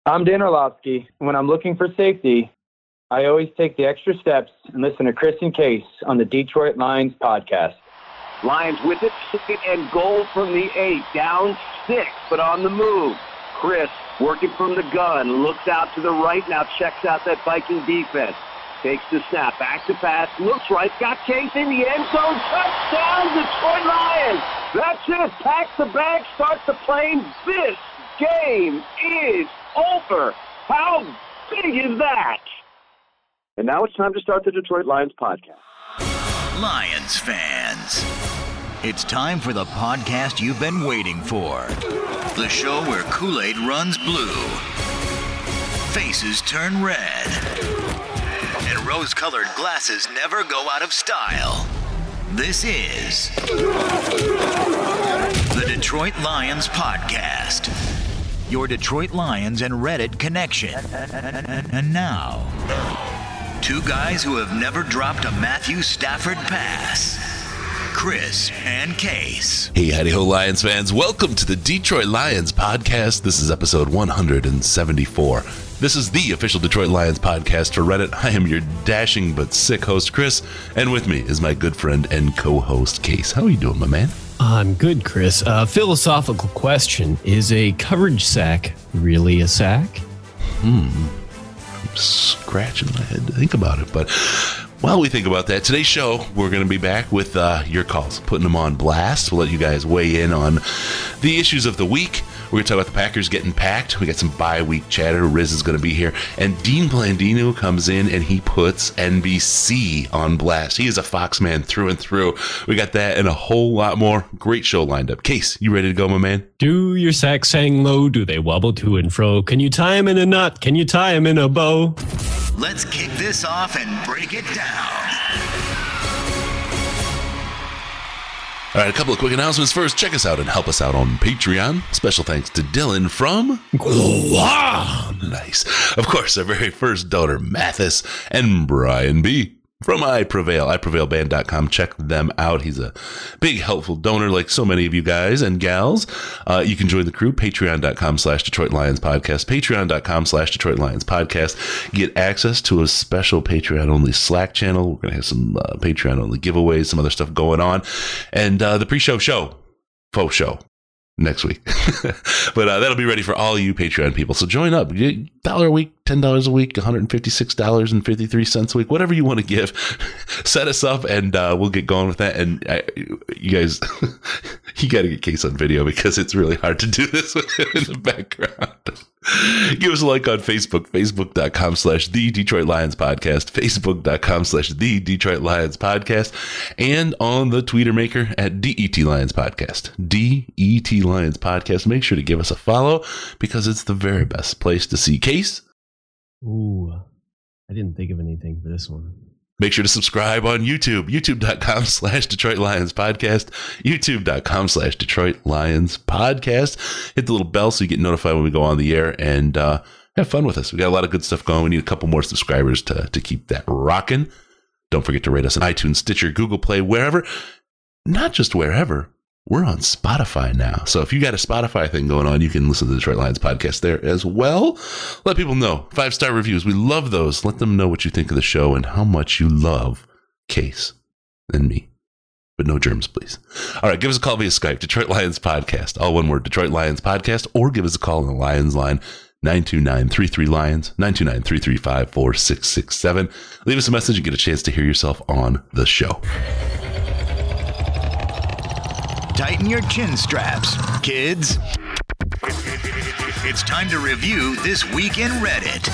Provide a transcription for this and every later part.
I'm Dan Orlovsky. When I'm looking for safety, I always take the extra steps and listen to Chris and Case on the Detroit Lions podcast. Lions with it, and goal from the 8, down 6, but on the move. Chris working from the gun, looks out to the right, now checks out that Viking defense. Takes the snap, back to pass, looks right, got Case in the end zone, touchdown, Detroit Lions! That's it, pack the bag, start the plane, this game is over! How big is that? And now it's time to start the Detroit Lions podcast. Lions fans, it's time for the podcast you've been waiting for. The show where Kool-Aid runs blue, faces turn red, and rose-colored glasses never go out of style. This is the Detroit Lions Podcast, your Detroit Lions and Reddit connection. And now, two guys who have never dropped a Matthew Stafford pass, Chris and Case. Hey, howdy-ho, Lions fans. Welcome to the Detroit Lions Podcast. This is episode 174. This is the official Detroit Lions podcast for Reddit. I am your dashing but sick host, Chris, and with me is my good friend and co-host, Case. How are you doing, my man? I'm good, Chris. Philosophical question. Is a coverage sack really a sack? I'm scratching my head to think about it, but while we think about that, today's show, we're going to be back with your calls, putting them on blast. We'll let you guys weigh in on the issues of the week. We're going to talk about the Packers getting packed. We got some bye-week chatter. Riz is going to be here. And Dean Blandino comes in and he puts NBC on blast. He is a Fox man through and through. We got that and a whole lot more. Great show lined up. Case, you ready to go, my man? Do your sacks hang low? Do they wobble to and fro? Can you tie them in a knot? Can you tie them in a bow? Let's kick this off and break it down. All right, a couple of quick announcements. First, check us out and help us out on Patreon. Special thanks to Dylan from Guam. Nice. Of course, our very first donor, Mathis, and Brian B. from I Prevail, iprevailband.com. Check them out. He's a big, helpful donor like so many of you guys and gals. You can join the crew, patreon.com/Detroit Lions Podcast, patreon.com/Detroit Lions Podcast. Get access to a special Patreon-only Slack channel. We're going to have some Patreon-only giveaways, some other stuff going on. And the pre-show faux show. Next week. But that'll be ready for all you Patreon people. So join up. $1 a week, $10 a week, $156.53 a week, whatever you want to give. Set us up and we'll get going with that. And you guys, you got to get Case on video because it's really hard to do this with him in the background. Give us a like on Facebook, facebook.com/The Detroit Lions Podcast, facebook.com/The Detroit Lions Podcast, and on the Tweeter maker at DET Lions Podcast, DET Lions Podcast. Make sure to give us a follow because it's the very best place to see Case. Ooh, I didn't think of anything for this one. Make sure to subscribe on YouTube, youtube.com/Detroit Lions Podcast, youtube.com/Detroit Lions Podcast. Hit the little bell so you get notified when we go on the air and have fun with us. We got a lot of good stuff going. We need a couple more subscribers to keep that rocking. Don't forget to rate us on iTunes, Stitcher, Google Play, wherever. Not just wherever. We're on Spotify now. So if you got a Spotify thing going on, you can listen to the Detroit Lions Podcast there as well. Let people know. 5-star reviews. We love those. Let them know what you think of the show and how much you love Case and me. But no germs, please. All right, give us a call via Skype, Detroit Lions Podcast. All one word, Detroit Lions Podcast. Or give us a call on the Lions line, 929-33-LIONS, 929-335-4667. Leave us a message and get a chance to hear yourself on the show. Tighten your chin straps, kids. It's time to review This Week in Reddit.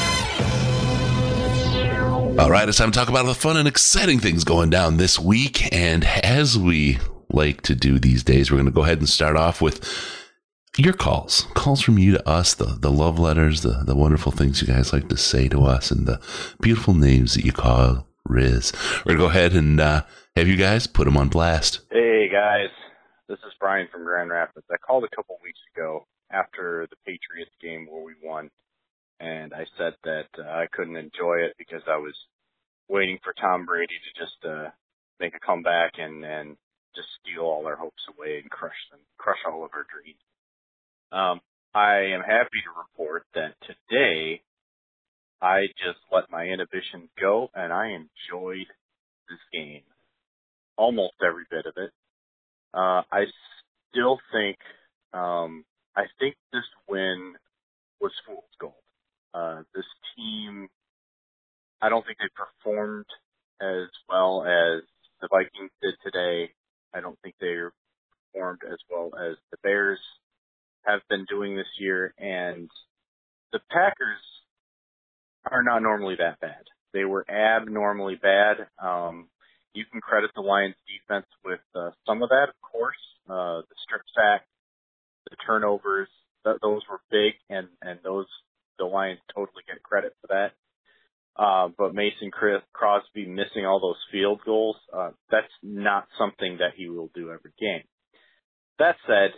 All right, it's time to talk about the fun and exciting things going down this week. And as we like to do these days, we're going to go ahead and start off with your calls from you to us, the love letters, the wonderful things you guys like to say to us, and the beautiful names that you call Riz. We're going to go ahead and have you guys put them on blast. Hey, guys. This is Brian from Grand Rapids. I called a couple weeks ago after the Patriots game where we won, and I said that I couldn't enjoy it because I was waiting for Tom Brady to just make a comeback and just steal all our hopes away and crush all of our dreams. I am happy to report that today I just let my inhibitions go, and I enjoyed this game. Almost every bit of it. I still think, this win was fool's gold. This team, I don't think they performed as well as the Vikings did today. I don't think they performed as well as the Bears have been doing this year, and the Packers are not normally that bad. They were abnormally bad. You can credit the Lions defense with some of that, of course. The strip sack, the turnovers, those were big, and the Lions totally get credit for that. But Mason Crosby missing all those field goals, that's not something that he will do every game. That said,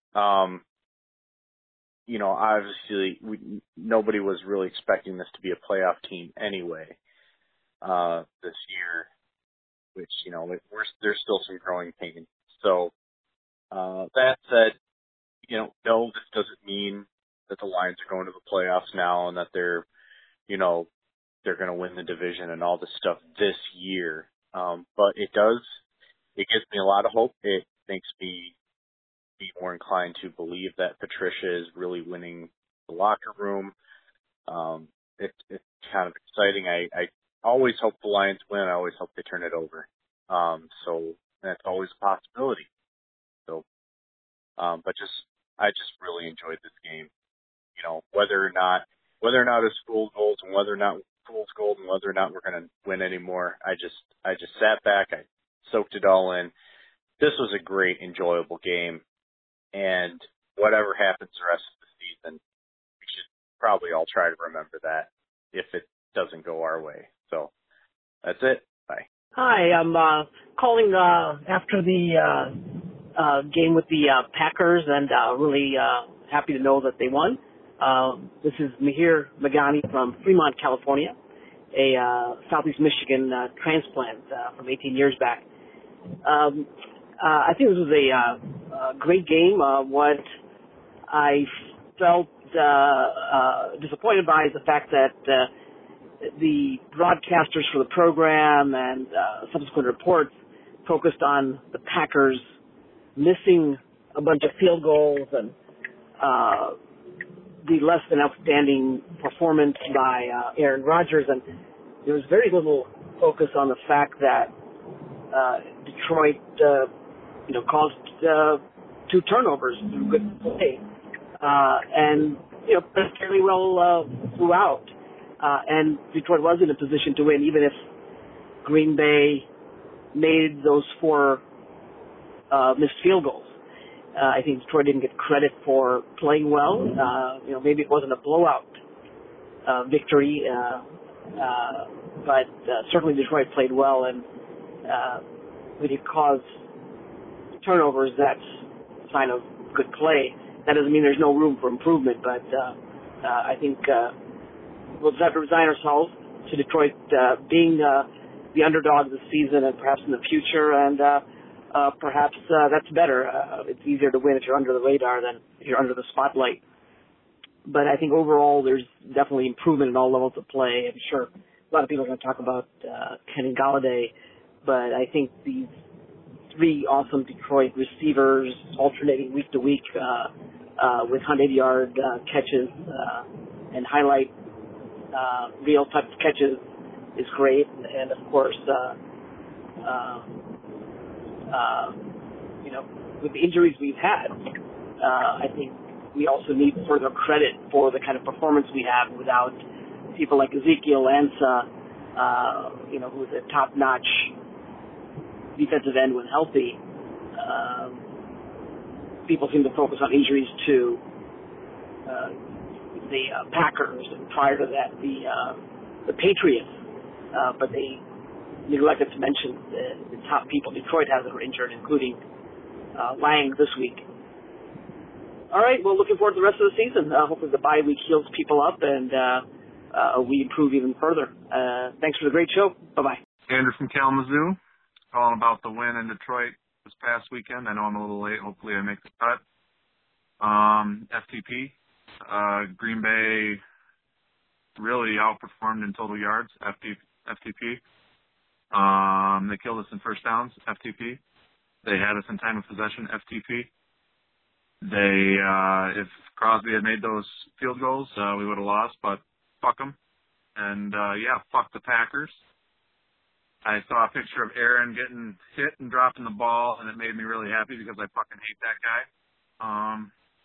obviously nobody was really expecting this to be a playoff team anyway this year, which, there's still some growing pains. So that said, no, this doesn't mean that the Lions are going to the playoffs now and that they're going to win the division and all this stuff this year. But it gives me a lot of hope. It makes me be more inclined to believe that Patricia is really winning the locker room. It's kind of exciting. I always hope the Lions win. I always hope they turn it over. So that's always a possibility. So, I just really enjoyed this game. Whether or not it's fool's gold and whether or not we're going to win anymore. I just sat back. I soaked it all in. This was a great, enjoyable game. And whatever happens the rest of the season, we should probably all try to remember that if it doesn't go our way. So that's it. Bye. Hi, I'm calling after the game with the Packers, and really happy to know that they won. This is Mihir Magani from Fremont, California, a Southeast Michigan transplant from 18 years back. I think this was a great game. What I felt disappointed by is the fact that the broadcasters for the program and subsequent reports focused on the Packers missing a bunch of field goals and the less than outstanding performance by Aaron Rodgers, and there was very little focus on the fact that Detroit, caused 2 turnovers through good play, and played fairly well throughout. And Detroit was in a position to win, even if Green Bay made those 4 missed field goals. I think Detroit didn't get credit for playing well. Maybe it wasn't a blowout victory, but certainly Detroit played well, and when you cause turnovers, that's a sign of good play. That doesn't mean there's no room for improvement, but I think we'll just have to resign ourselves to Detroit being the underdog this season and perhaps in the future, and perhaps that's better. It's easier to win if you're under the radar than if you're under the spotlight. But I think overall there's definitely improvement in all levels of play. I'm sure a lot of people are going to talk about Kenny Golladay, but I think these 3 awesome Detroit receivers alternating week to week with 100-yard catches and highlight reel type of catches is great. And of course, with the injuries we've had, I think we also need further credit for the kind of performance we have without people like Ezekiel Ansah, who's a top-notch defensive end when healthy. People seem to focus on injuries to the Packers, and prior to that, the Patriots, but they neglected to mention the top people Detroit has that were injured, including Lang this week. All right, well, looking forward to the rest of the season. Hopefully the bye week heals people up and we improve even further. Thanks for the great show. Bye-bye. Andrew from Kalamazoo, calling about the win in Detroit this past weekend. I know I'm a little late. Hopefully I make the cut. FTP, Green Bay really outperformed in total yards, FTP. They killed us in first downs, FTP. They had us in time of possession, FTP. If Crosby had made those field goals, we would have lost, but fuck them. And, fuck the Packers. I saw a picture of Aaron getting hit and dropping the ball, and it made me really happy because I fucking hate that guy.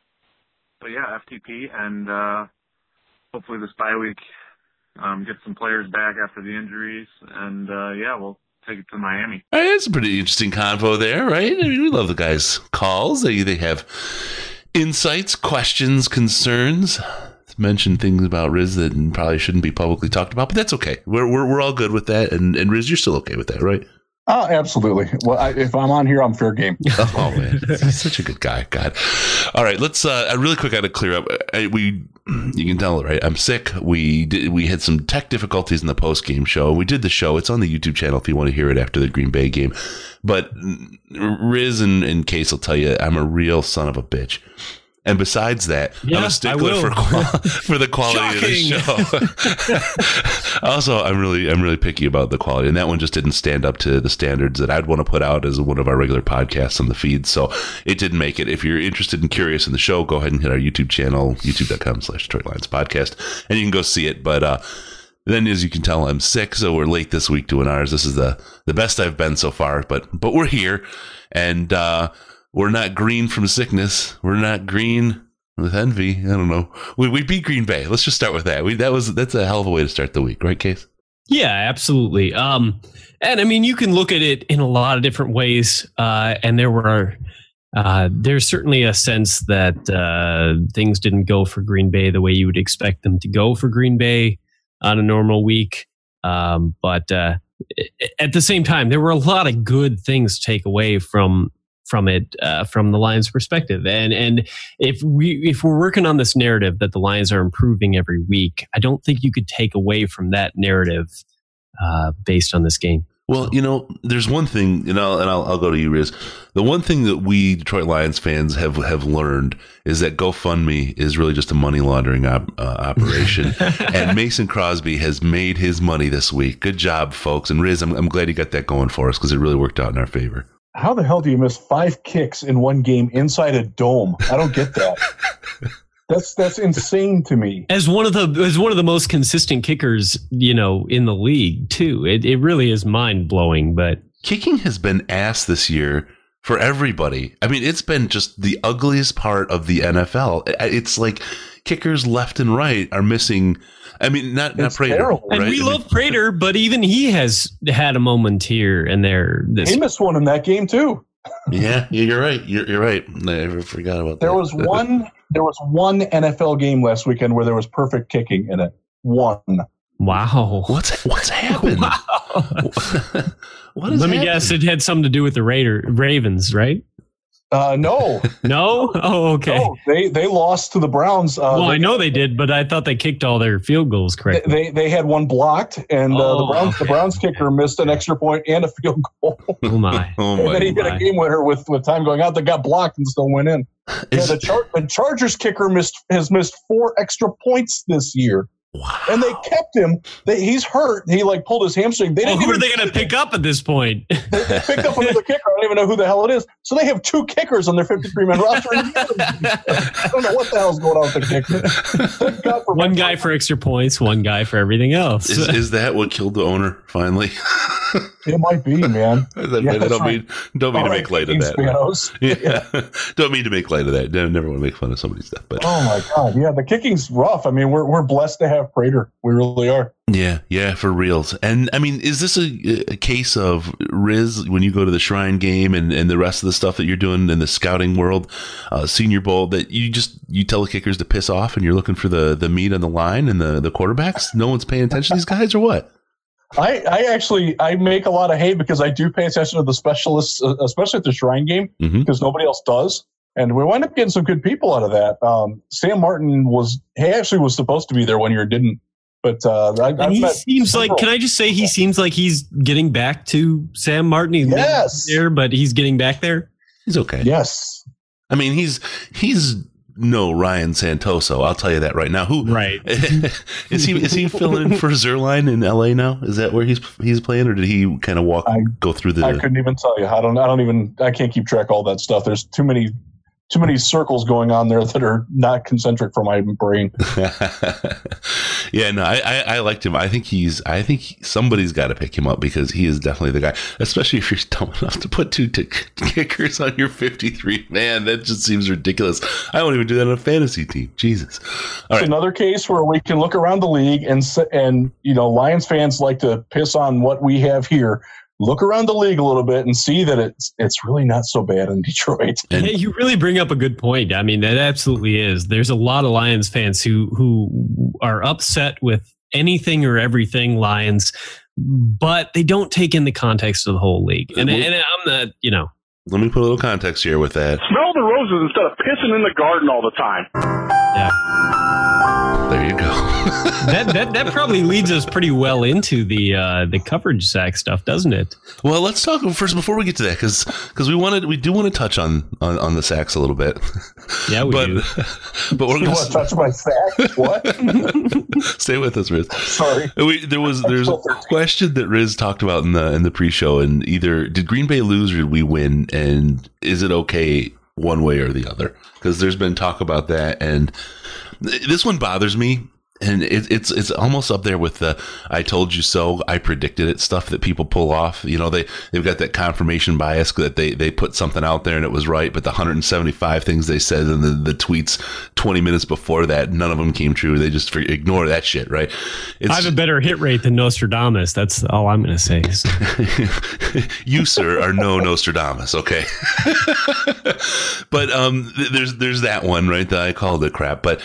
FTP, and hopefully this bye week get some players back after the injuries, and we'll take it to Miami. All right, that's a pretty interesting convo there, right? I mean, we love the guys' calls. They have insights, questions, concerns. Mention things about Riz that probably shouldn't be publicly talked about, but that's okay. We're all good with that, and Riz, you're still okay with that, right? Oh, absolutely. Well, if I'm on here, I'm fair game. Oh man, he's such a good guy. God. All right, let's. Really quick, I got to clear up. You can tell, right? I'm sick. We had some tech difficulties in the post game show. We did the show. It's on the YouTube channel if you want to hear it after the Green Bay game. But Riz and Case will tell you I'm a real son of a bitch. And besides that, I'm a stickler for the quality of the show. Also, I'm really picky about the quality, and that one just didn't stand up to the standards that I'd want to put out as one of our regular podcasts on the feed. So it didn't make it. If you're interested and curious in the show, go ahead and hit our YouTube channel, youtube.com/Detroit Lions Podcast, and you can go see it. But then, as you can tell, I'm sick, so we're late this week doing ours. This is the best I've been so far, but we're here, and we're not green from sickness. We're not green with envy. I don't know. We beat Green Bay. Let's just start with that. That's a hell of a way to start the week, right, Case? Yeah, absolutely. And I mean, you can look at it in a lot of different ways. And there's certainly a sense that things didn't go for Green Bay the way you would expect them to go for Green Bay on a normal week. But at the same time, there were a lot of good things to take away from the Lions' perspective, and if we're working on this narrative that the Lions are improving every week, I don't think you could take away from that narrative based on this game. Well, there's one thing, and I'll go to you, Riz. The one thing that we Detroit Lions fans have learned is that GoFundMe is really just a money laundering operation, and Mason Crosby has made his money this week. Good job, folks. And Riz, I'm glad you got that going for us because it really worked out in our favor. How the hell do you miss 5 kicks in one game inside a dome? I don't get that. That's insane to me. As one of the most consistent kickers, in the league too. It really is mind blowing. But kicking has been ass this year for everybody. I mean, it's been just the ugliest part of the NFL. It's like kickers left and right are missing. I mean, not Prater, terrible, and right? We love Prater, but even he has had a moment here and there. He missed one in that game too. Yeah, you're right. You're right. I forgot about that. There was one NFL game last weekend where there was perfect kicking in it. One. Wow. What's happened? Wow. Let me guess. It had something to do with the Ravens, right? No. No? Oh, okay. No, they lost to the Browns. I know they did, but I thought they kicked all their field goals correctly. They had one blocked, and the Browns kicker missed an extra point and a field goal. Oh my! And then he hit a game winner with time going out that got blocked and still went in. The Chargers kicker has missed 4 extra points this year. Wow. And they kept him. He's hurt. He pulled his hamstring. Who are they going to pick up at this point? They picked up another kicker. I don't even know who the hell it is. So they have 2 kickers on their 53-man roster. I don't know what the hell's going on with the kicker. One guy for extra points, one guy for everything else. Is that what killed the owner finally? It might be, man. Don't mean to make light of that. Don't mean to make light of that. Never want to make fun of somebody's death. But oh my god, yeah, the kicking's rough. I mean, we're blessed to have Prater. We really are. Yeah, for reals. And I mean, is this a case of Riz when you go to the Shrine game and the rest of the stuff that you're doing in the scouting world, Senior Bowl, that you tell the kickers to piss off and you're looking for the meat on the line and the quarterbacks? No one's paying attention to these guys, or what? I make a lot of hay because I do pay attention to the specialists, especially at the Shrine game, because nobody else does. And we wind up getting some good people out of that. Sam Martin was supposed to be there one year, didn't. But he seems like, can I just say, he seems like he's getting back to Sam Martin. He's there, but he's getting back there. He's okay. Yes. I mean, he's no Ryan Santoso. I'll tell you that right now. Who right is he filling in for Zerline in LA now? Is that where he's playing, or did he kind of go through the? I couldn't even tell you. I can't keep track of all that stuff. There's too many circles going on there that are not concentric for my brain. Yeah, no, I liked him. I think somebody's got to pick him up because he is definitely the guy, especially if you're dumb enough to put 2 kickers on your 53. Man, that just seems ridiculous. I won't even do that on a fantasy team. Jesus. All right. Another case where we can look around the league and Lions fans like to piss on what we have here. Look around the league a little bit and see that it's really not so bad in Detroit. And you really bring up a good point. I mean, that absolutely is. There's a lot of Lions fans who are upset with anything or everything Lions, but they don't take in the context of the whole league. And I'm not, Let me put a little context here with that. Smell the roses instead of pissing in the garden all the time. Yeah. There you go. that probably leads us pretty well into the coverage sack stuff, doesn't it? Well, let's talk first before we get to that because we do want to touch on the sacks a little bit. Yeah, we do. But we're going to touch my sack. What? Stay with us, Riz. Sorry. There's a question that Riz talked about in the pre-show, and either did Green Bay lose or did we win, and is it okay one way or the other? Because there's been talk about that, and this one bothers me, and it's almost up there with the "I told you so, I predicted it" stuff that people pull off. They've got that confirmation bias that they put something out there and it was right, but the 175 things they said in the tweets 20 minutes before that, none of them came true. They just ignore that shit, right? I have a better hit rate than Nostradamus. That's all I'm going to say. You, sir, are no Nostradamus, okay? But there's that one, right, that I called it crap, but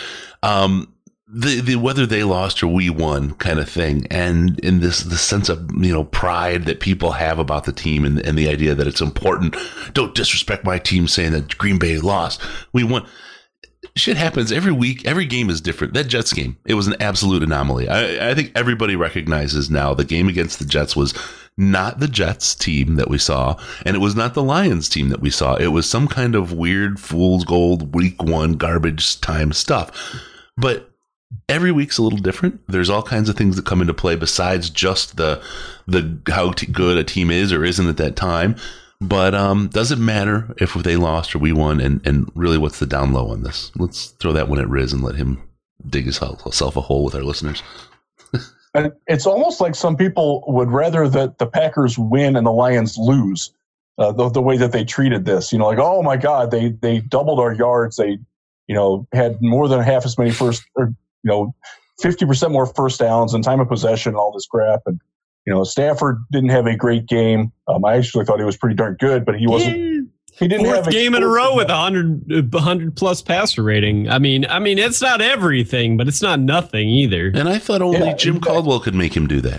the whether they lost or we won kind of thing, and in the sense of pride that people have about the team, and the idea that it's important. Don't disrespect my team saying that Green Bay lost. We won. Shit happens every week. Every game is different. That Jets game, it was an absolute anomaly. I think everybody recognizes now the game against the Jets was not the Jets team that we saw, and it was not the Lions team that we saw. It was some kind of weird fool's gold week 1 garbage time stuff. But every week's a little different. There's all kinds of things that come into play besides just the how good a team is or isn't at that time. But does it matter if they lost or we won? And really, what's the down low on this? Let's throw that one at Riz and let him dig himself a hole with our listeners. And it's almost like some people would rather that the Packers win and the Lions lose. The way that they treated this, like, oh my God, they doubled our yards. They, had more than half as many 50% more first downs and time of possession and all this crap. And, Stafford didn't have a great game. I actually thought he was pretty darn good, but he wasn't. Yeah. He didn't Fourth have a game in a row with 100 plus passer rating. I mean, it's not everything, but it's not nothing either. And I thought only Jim Caldwell could make him do that.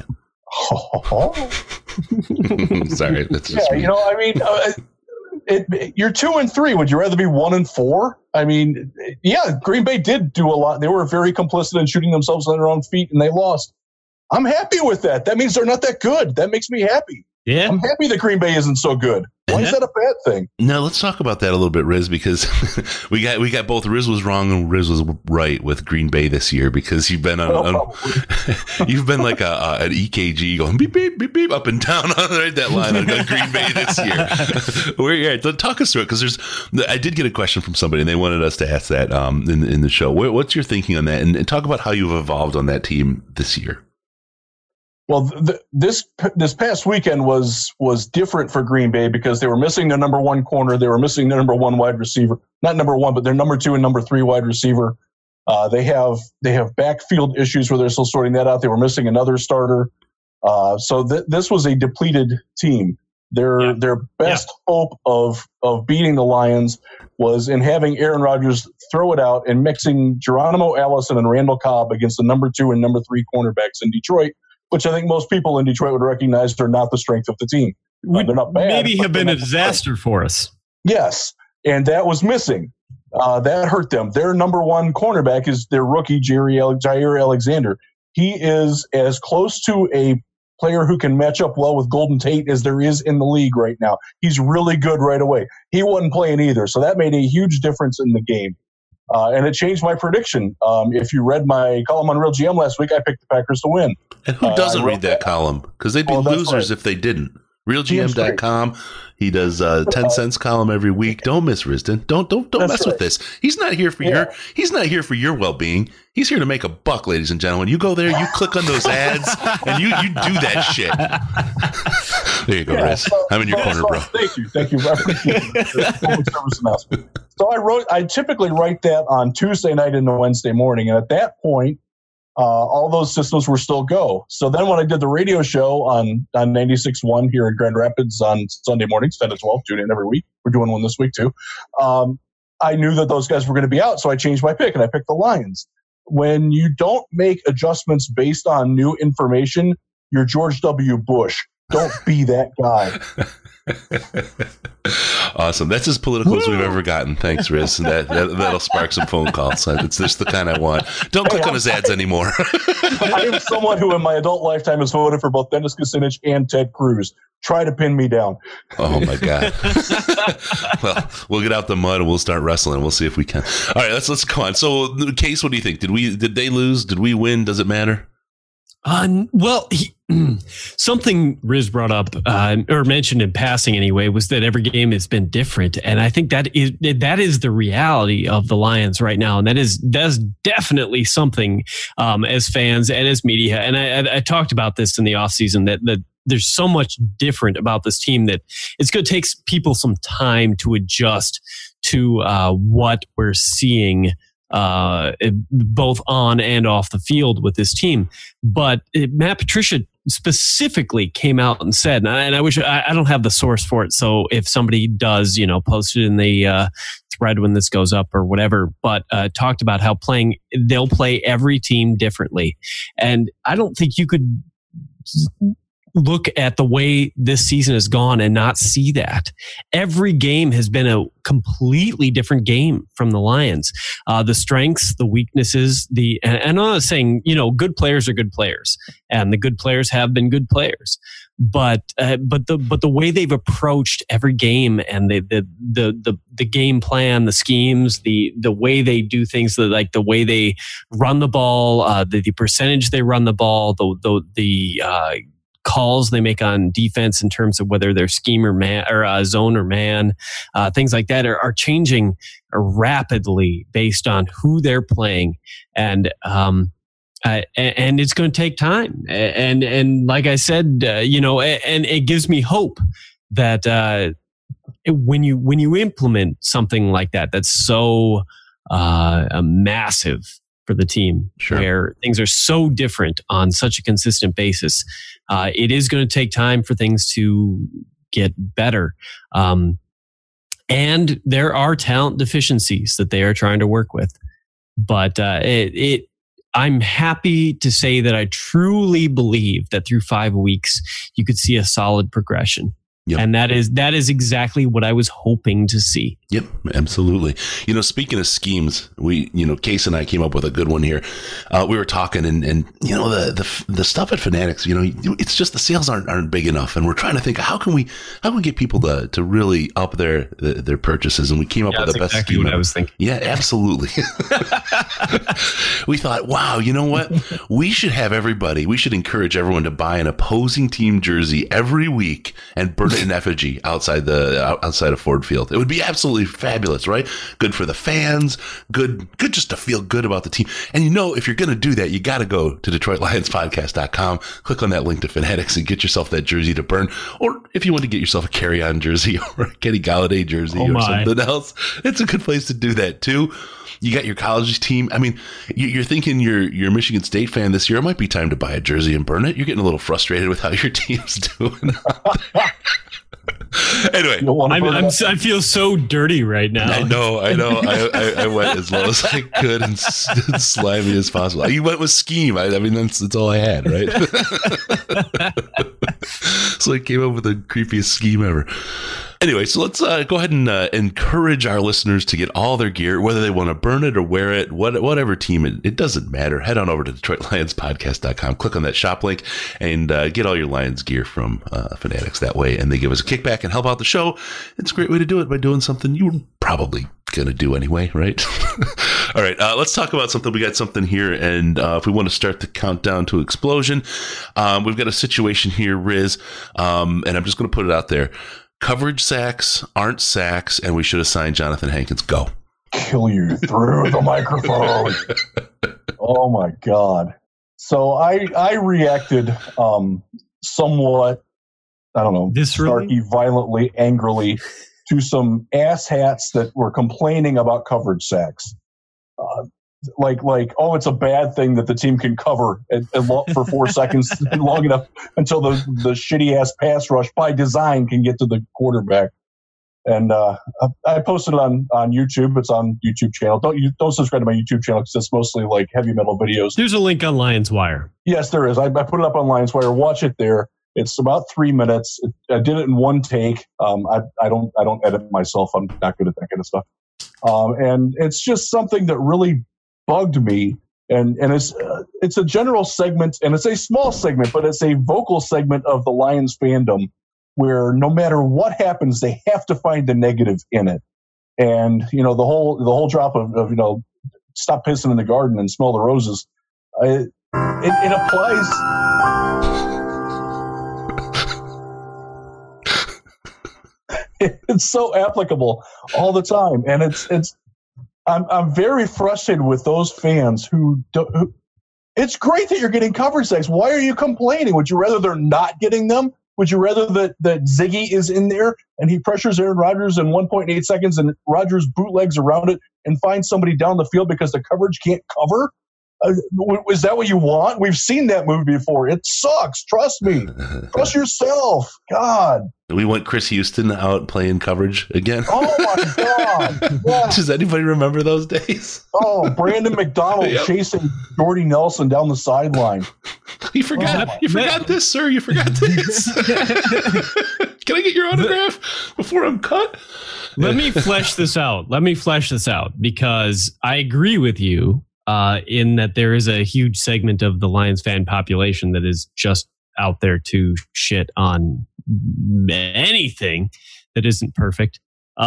Sorry, that's just me. You're 2-3. Would you rather be 1-4? I mean, yeah, Green Bay did do a lot. They were very complicit in shooting themselves on their own feet, and they lost. I'm happy with that. That means they're not that good. That makes me happy. Yeah, I'm happy that Green Bay isn't so good. Why is that a bad thing? Now let's talk about that a little bit, Riz, because we got both Riz was wrong and Riz was right with Green Bay this year, because you've been you've been like an EKG going beep beep beep beep up and down on that line on Green Bay this year. Talk us through it, because I did get a question from somebody and they wanted us to ask that in the show. What's your thinking on that, and talk about how you've evolved on that team this year? Well, this past weekend was different for Green Bay because they were missing their number 1 corner. They were missing their number 1 wide receiver. Not number 1, but their number 2 and number 3 wide receiver. They have backfield issues where they're still sorting that out. They were missing another starter. So this was a depleted team. Their best hope of beating the Lions was in having Aaron Rodgers throw it out and mixing Geronimo Allison and Randall Cobb against the number 2 and number 3 cornerbacks in Detroit, which I think most people in Detroit would recognize are not the strength of the team. They're not bad. Maybe have been a disaster for us. Yes, and that was missing. That hurt them. Their number 1 cornerback is their rookie, Jair Alexander. He is as close to a player who can match up well with Golden Tate as there is in the league right now. He's really good right away. He wasn't playing either, so that made a huge difference in the game. And it changed my prediction. If you read my column on Real GM last week, I picked the Packers to win. And who doesn't read that column? Because they'd be losers if they didn't. RealGM.com. He does 10 cents column every week. Don't miss Risdon. Don't mess with this. He's not here for your well-being. He's here to make a buck, ladies and gentlemen. You go there, you click on those ads, and you do that shit. There you go, Riz. I'm in your corner, bro. Thank you. I appreciate it. So I typically write that on Tuesday night into Wednesday morning, and at that point, all those systems were still go. So then when I did the radio show on 96.1 here in Grand Rapids on Sunday mornings, 10 to 12, tune in every week. We're doing one this week too. I knew that those guys were going to be out, so I changed my pick and I picked the Lions. When you don't make adjustments based on new information, you're George W. Bush. Don't be that guy. Awesome. That's as political as we've ever gotten. Thanks, Riz. That'll spark some phone calls. It's just the kind I want. Don't click on his ads anymore. I am someone who in my adult lifetime has voted for both Dennis Kucinich and Ted Cruz. Try to pin me down. Oh, my God. Well, we'll get out the mud and we'll start wrestling. We'll see if we can. All right, let's go on. So, Case, what do you think? Did they lose? Did we win? Does it matter? Something Riz brought up or mentioned in passing anyway was that every game has been different, and I think that is the reality of the Lions right now, and that's definitely something as fans and as media. And I talked about this in the offseason that there's so much different about this team that it's going to take people some time to adjust to what we're seeing. Both on and off the field with this team. But Matt Patricia specifically came out and said, and I wish I don't have the source for it. So if somebody does, post it in the thread when this goes up or whatever, but talked about how they'll play every team differently. And I don't think you could look at the way this season has gone and not see that. Every game has been a completely different game from the Lions. The strengths, the weaknesses, and I'm not saying, good players are good players, and the good players have been good players. But the way they've approached every game and the game plan, the schemes, the way they do things, like the way they run the ball, the percentage they run the ball, the calls they make on defense in terms of whether they're scheme or man or zone or man, things like that are changing rapidly based on who they're playing, and it's going to take time. And like I said, and it gives me hope that when you implement something like that, that's so massive for the team, sure, where things are so different on such a consistent basis, it is going to take time for things to get better. And there are talent deficiencies that they are trying to work with. But I'm happy to say that I truly believe that through 5 weeks, you could see a solid progression. Yep. And that is exactly what I was hoping to see. Yep, absolutely. Speaking of schemes, Case and I came up with a good one here. We were talking and the stuff at Fanatics, it's just the sales aren't big enough, and we're trying to think how can we get people to really up their purchases, and we came up with the best exactly scheme. What I was thinking. Yeah, absolutely. We thought, wow, you know what? We should encourage everyone to buy an opposing team jersey every week and burn it in effigy outside of Ford Field. It would be absolutely fabulous, right? Good for the fans, good just to feel good about the team. And if you're going to do that, you got to go to DetroitLionsPodcast.com, click on that link to Fanatics and get yourself that jersey to burn. Or if you want to get yourself a carry-on jersey or a Kenny Galladay jersey or something else, it's a good place to do that too. You got your college team. I mean, you're thinking you're a Michigan State fan this year. It might be time to buy a jersey and burn it. You're getting a little frustrated with how your team's doing. Anyway, I feel so dirty right now. I know. I went as low as I could and slimy as possible. You went with scheme. I mean, that's all I had, right? So I came up with the creepiest scheme ever. Anyway, so let's go ahead and encourage our listeners to get all their gear, whether they want to burn it or wear it, whatever team, it doesn't matter. Head on over to DetroitLionsPodcast.com, click on that shop link, and get all your Lions gear from Fanatics that way. And they give us a kickback and help out the show. It's a great way to do it by doing something you would probably going to do anyway, right? All right, let's talk about something. We got something here, and if we want to start the countdown to explosion, we've got a situation here, Riz, and I'm just going to put it out there. Coverage sacks aren't sacks, and we should have signed Jonathan Hankins. Go. Kill you through the microphone. Oh, my God. So I reacted somewhat, I don't know, snarky, violently, angrily to some asshats that were complaining about coverage sacks. Like, oh, it's a bad thing that the team can cover for 4 seconds long enough until the shitty-ass pass rush by design can get to the quarterback. And I posted it on YouTube. It's on YouTube channel. Don't subscribe to my YouTube channel because it's mostly like heavy metal videos. There's a link on Lions Wire. Yes, there is. I put it up on Lions Wire. Watch it there. It's about 3 minutes. I did it in one take. I don't edit myself. I'm not good at that kind of stuff. And it's just something that really bugged me. And it's a general segment, and it's a small segment, but it's a vocal segment of the Lions fandom, where no matter what happens, they have to find the negative in it. And the whole drop of stop pissing in the garden and smell the roses. It applies. It's so applicable all the time, and I'm very frustrated with those fans who don't. It's great that you're getting coverage sacks. Why are you complaining? Would you rather they're not getting them? Would you rather that Ziggy is in there and he pressures Aaron Rodgers in 1.8 seconds and Rodgers bootlegs around it and finds somebody down the field because the coverage can't cover? Is that what you want? We've seen that movie before. It sucks. Trust me. Trust yourself. God. We want Chris Houston out playing coverage again. Oh, my God. Yeah. Does anybody remember those days? Oh, Brandon McDonald chasing Jordy Nelson down the sideline. You forgot. You forgot this, sir. You forgot this. Can I get your autograph before I'm cut? Let me flesh this out. Because I agree with you in that there is a huge segment of the Lions fan population that is just out there to shit on anything that isn't perfect.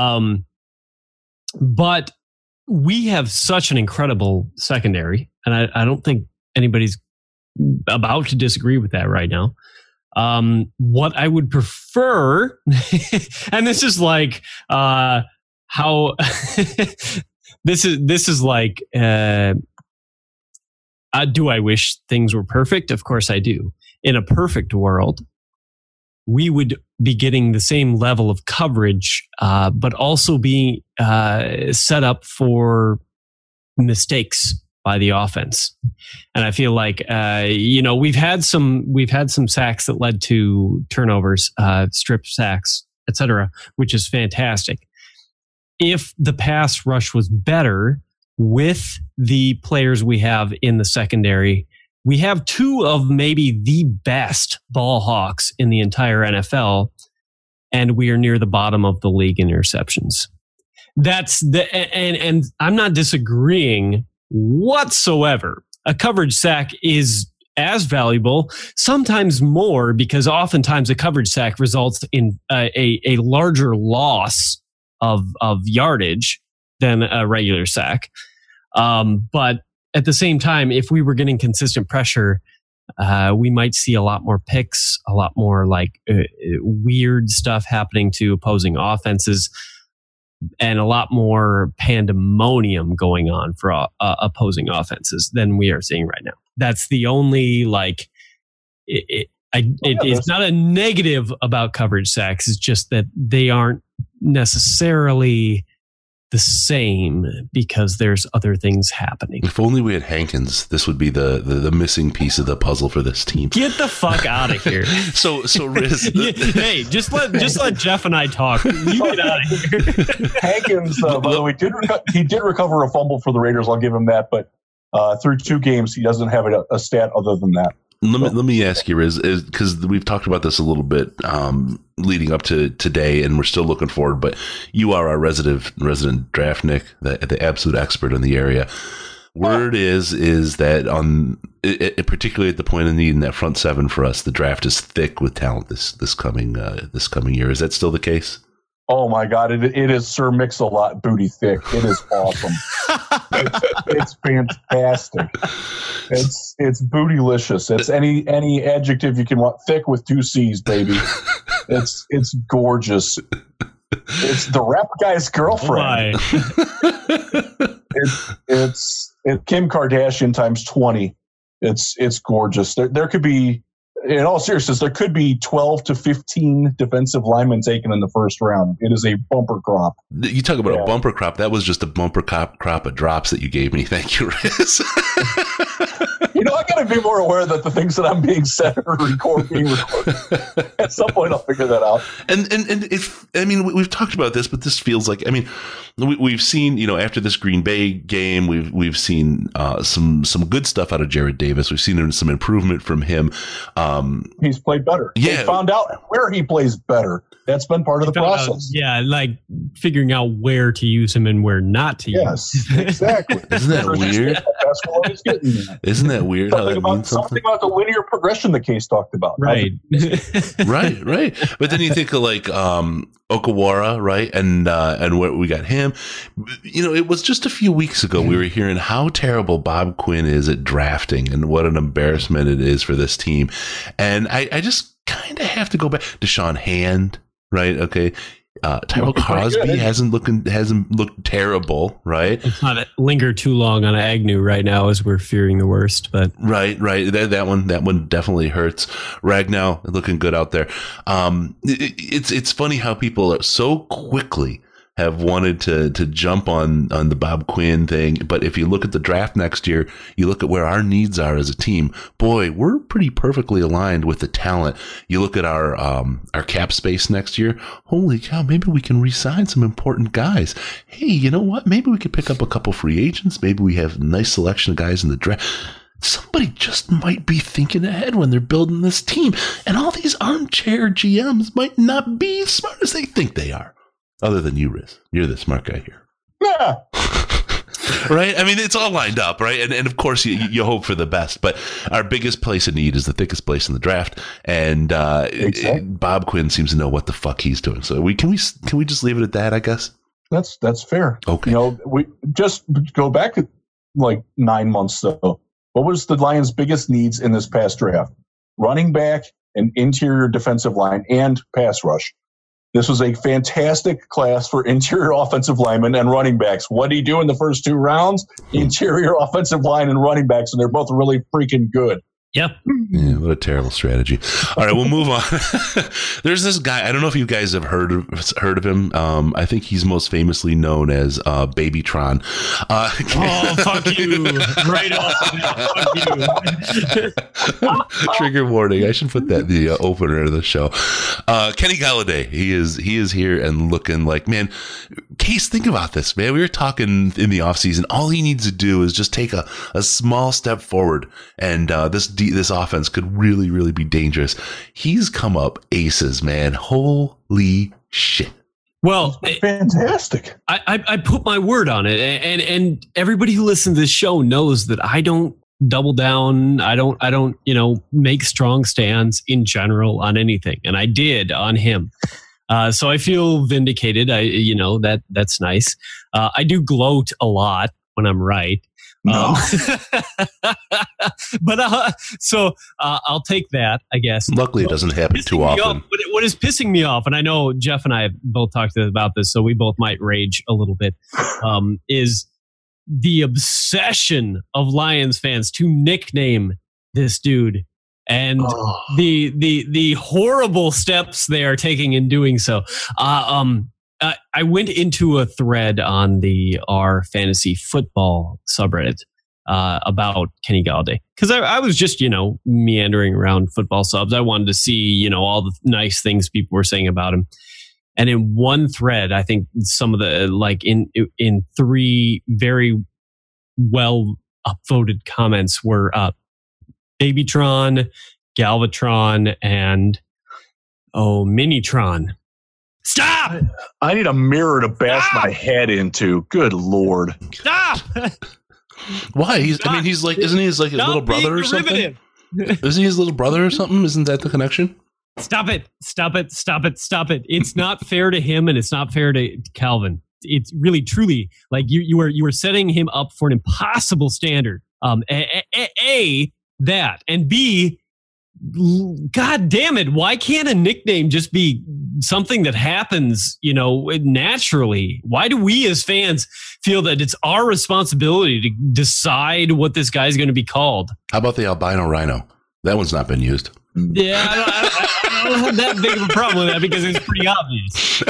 But we have such an incredible secondary, and I don't think anybody's about to disagree with that right now. What I would prefer, and this is like how this is like, do I wish things were perfect? Of course I do. In a perfect world, we would be getting the same level of coverage, but also being set up for mistakes by the offense. And I feel like we've had some sacks that led to turnovers, strip sacks, etc., which is fantastic. If the pass rush was better with the players we have in the secondary, we have two of maybe the best ball hawks in the entire NFL, and we are near the bottom of the league in interceptions. And I'm not disagreeing whatsoever. A coverage sack is as valuable, sometimes more, because oftentimes a coverage sack results in a larger loss of yardage than a regular sack. But at the same time, if we were getting consistent pressure, we might see a lot more picks, a lot more weird stuff happening to opposing offenses, and a lot more pandemonium going on for opposing offenses than we are seeing right now. That's the only it's not a negative about coverage sacks. It's just that they aren't necessarily the same because there's other things happening. If only we had Hankins, this would be the missing piece of the puzzle for this team. Get the fuck out of here. So Riz, hey, just let Jeff and I talk. You get out of here. Hankins, by the way, he did recover a fumble for the Raiders. I'll give him that, but through 2 games, he doesn't have a stat other than that. Let me ask you, Riz, because we've talked about this a little bit leading up to today, and we're still looking forward. But you are our resident draft Nick, the absolute expert in the area. Word is that particularly at the point of need in that front seven for us, the draft is thick with talent this coming year. Is that still the case? Oh my God! It is Sir Mix-a-Lot booty thick. It is awesome. it's fantastic. It's bootylicious. It's any adjective you can want. Thick with 2 C's, baby. It's gorgeous. It's the rap guy's girlfriend. It's Kim Kardashian times 20. It's gorgeous. There could be, in all seriousness, there could be 12 to 15 defensive linemen taken in the first round. It is a bumper crop. You talk about a bumper crop. That was just a bumper crop of drops that you gave me. Thank you, Riz. I got to be more aware that the things that I'm being said are being recorded. At some point, I'll figure that out. And we've talked about this, but this feels like, we've seen, after this Green Bay game, we've seen some good stuff out of Jared Davis. We've seen some improvement from him. He's played better. Yeah, they found out where he plays better. That's been part of the process. Like figuring out where to use him and where not to use him. Yes, exactly. Isn't that weird? Isn't that weird? Something about the linear progression that Case talked about. Right. right. But then you think of like Okawara, right? And where we got him. It was just a few weeks ago we were hearing how terrible Bob Quinn is at drafting and what an embarrassment it is for this team. And I just kind of have to go back to Deshaun Hand, right? Okay. Tyrell Crosby hasn't looked terrible, right? Let's not linger too long on Agnew right now as we're fearing the worst, but right. That one definitely hurts. Ragnow looking good out there. It's funny how people are so quickly have wanted to jump on the Bob Quinn thing, but if you look at the draft next year, you look at where our needs are as a team. Boy, we're pretty perfectly aligned with the talent. You look at our cap space next year. Holy cow! Maybe we can re-sign some important guys. Hey, you know what? Maybe we could pick up a couple free agents. Maybe we have a nice selection of guys in the draft. Somebody just might be thinking ahead when they're building this team, and all these armchair GMs might not be as smart as they think they are. Other than you, Riz. You're the smart guy here. Yeah. Right? It's all lined up, right? And of course, you hope for the best. But our biggest place of need is the thickest place in the draft. And Bob Quinn seems to know what the fuck he's doing. So can we just leave it at that, I guess? That's fair. Okay. We just go back like 9 months, though. What was the Lions' biggest needs in this past draft? Running back, and interior defensive line, and pass rush. This was a fantastic class for interior offensive linemen and running backs. What did he do in the first 2 rounds? Interior offensive line and running backs, and they're both really freaking good. Yep. Yeah, what a terrible strategy. All right, we'll move on. There's this guy. I don't know if you guys have heard of him. I think he's most famously known as Babytron. Fuck you! Right off. Fuck you. Trigger warning. I should put that in the opener of the show. Kenny Golladay. He is here and looking like, man. Case, think about this, man. We were talking in the offseason. All he needs to do is just take a small step forward, and this offense could really, really be dangerous. He's come up aces, man. Holy shit. Well, fantastic. I put my word on it, and everybody who listens to this show knows that I don't double down. I don't make strong stands in general on anything, and I did on him. So I feel vindicated. That's nice. I do gloat a lot when I'm right. No. But I'll take that, I guess. Luckily, it doesn't happen too often. What is pissing me off, and I know Jeff and I have both talked about this, so we both might rage a little bit, is the obsession of Lions fans to nickname this dude, and the horrible steps they are taking in doing so. I went into a thread on our fantasy football subreddit about Kenny Golladay because I was just meandering around football subs. I wanted to see all the nice things people were saying about him. And in one thread, I think some of the in 3 very well upvoted comments were Babytron, Galvatron, and Minitron. Stop! I need a mirror to bash my head into. Good Lord. Stop! Why? Isn't he his little brother or something? Isn't he his little brother or something? Isn't that the connection? Stop it. It's not fair to him and it's not fair to Calvin. It's really, truly, like you are setting him up for an impossible standard. A, that, and B, God damn it, why can't a nickname just be something that happens, naturally? Why do we as fans feel that it's our responsibility to decide what this guy's going to be called? How about the albino rhino? That one's not been used. Yeah, I don't have that big of a problem with that because it's pretty obvious.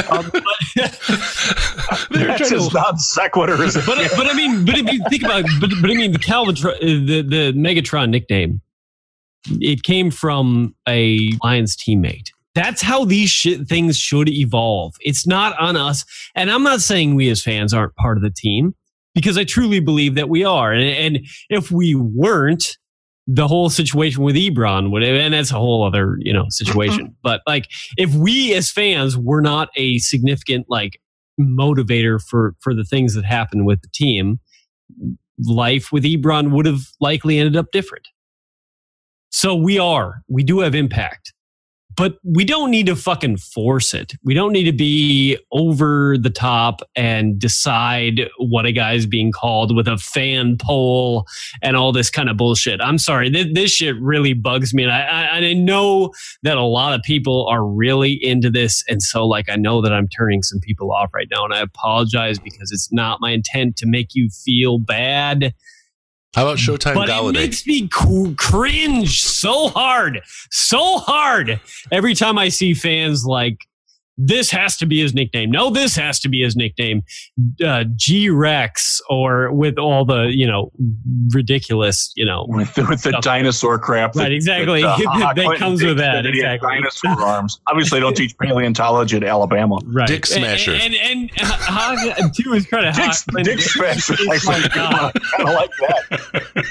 That's just non sequitur, isn't it? But I mean, if you think about it, but I mean, the the Megatron nickname, it came from a Lions teammate. That's how these things should evolve. It's not on us. And I'm not saying we as fans aren't part of the team, because I truly believe that we are. And if we weren't, the whole situation with Ebron would, and that's a whole other, situation. But like, if we as fans were not a significant motivator for the things that happen with the team, life with Ebron would have likely ended up different. So we do have impact, but we don't need to fucking force it. We don't need to be over the top and decide what a guy's being called with a fan poll and all this kind of bullshit. I'm sorry. This shit really bugs me. And I know that a lot of people are really into this. And so I know that I'm turning some people off right now, and I apologize because it's not my intent to make you feel bad. How about Showtime Galladay? It makes me cringe so hard every time I see fans this has to be his nickname. No, this has to be his nickname. G-Rex, or with all the, ridiculous, with the dinosaur crap. Right, exactly. That comes with that. Exactly. Dinosaur arms. Obviously, they don't teach paleontology at Alabama. Right. Dick Smasher. And to his credit, Dick Smasher. I kind of like that.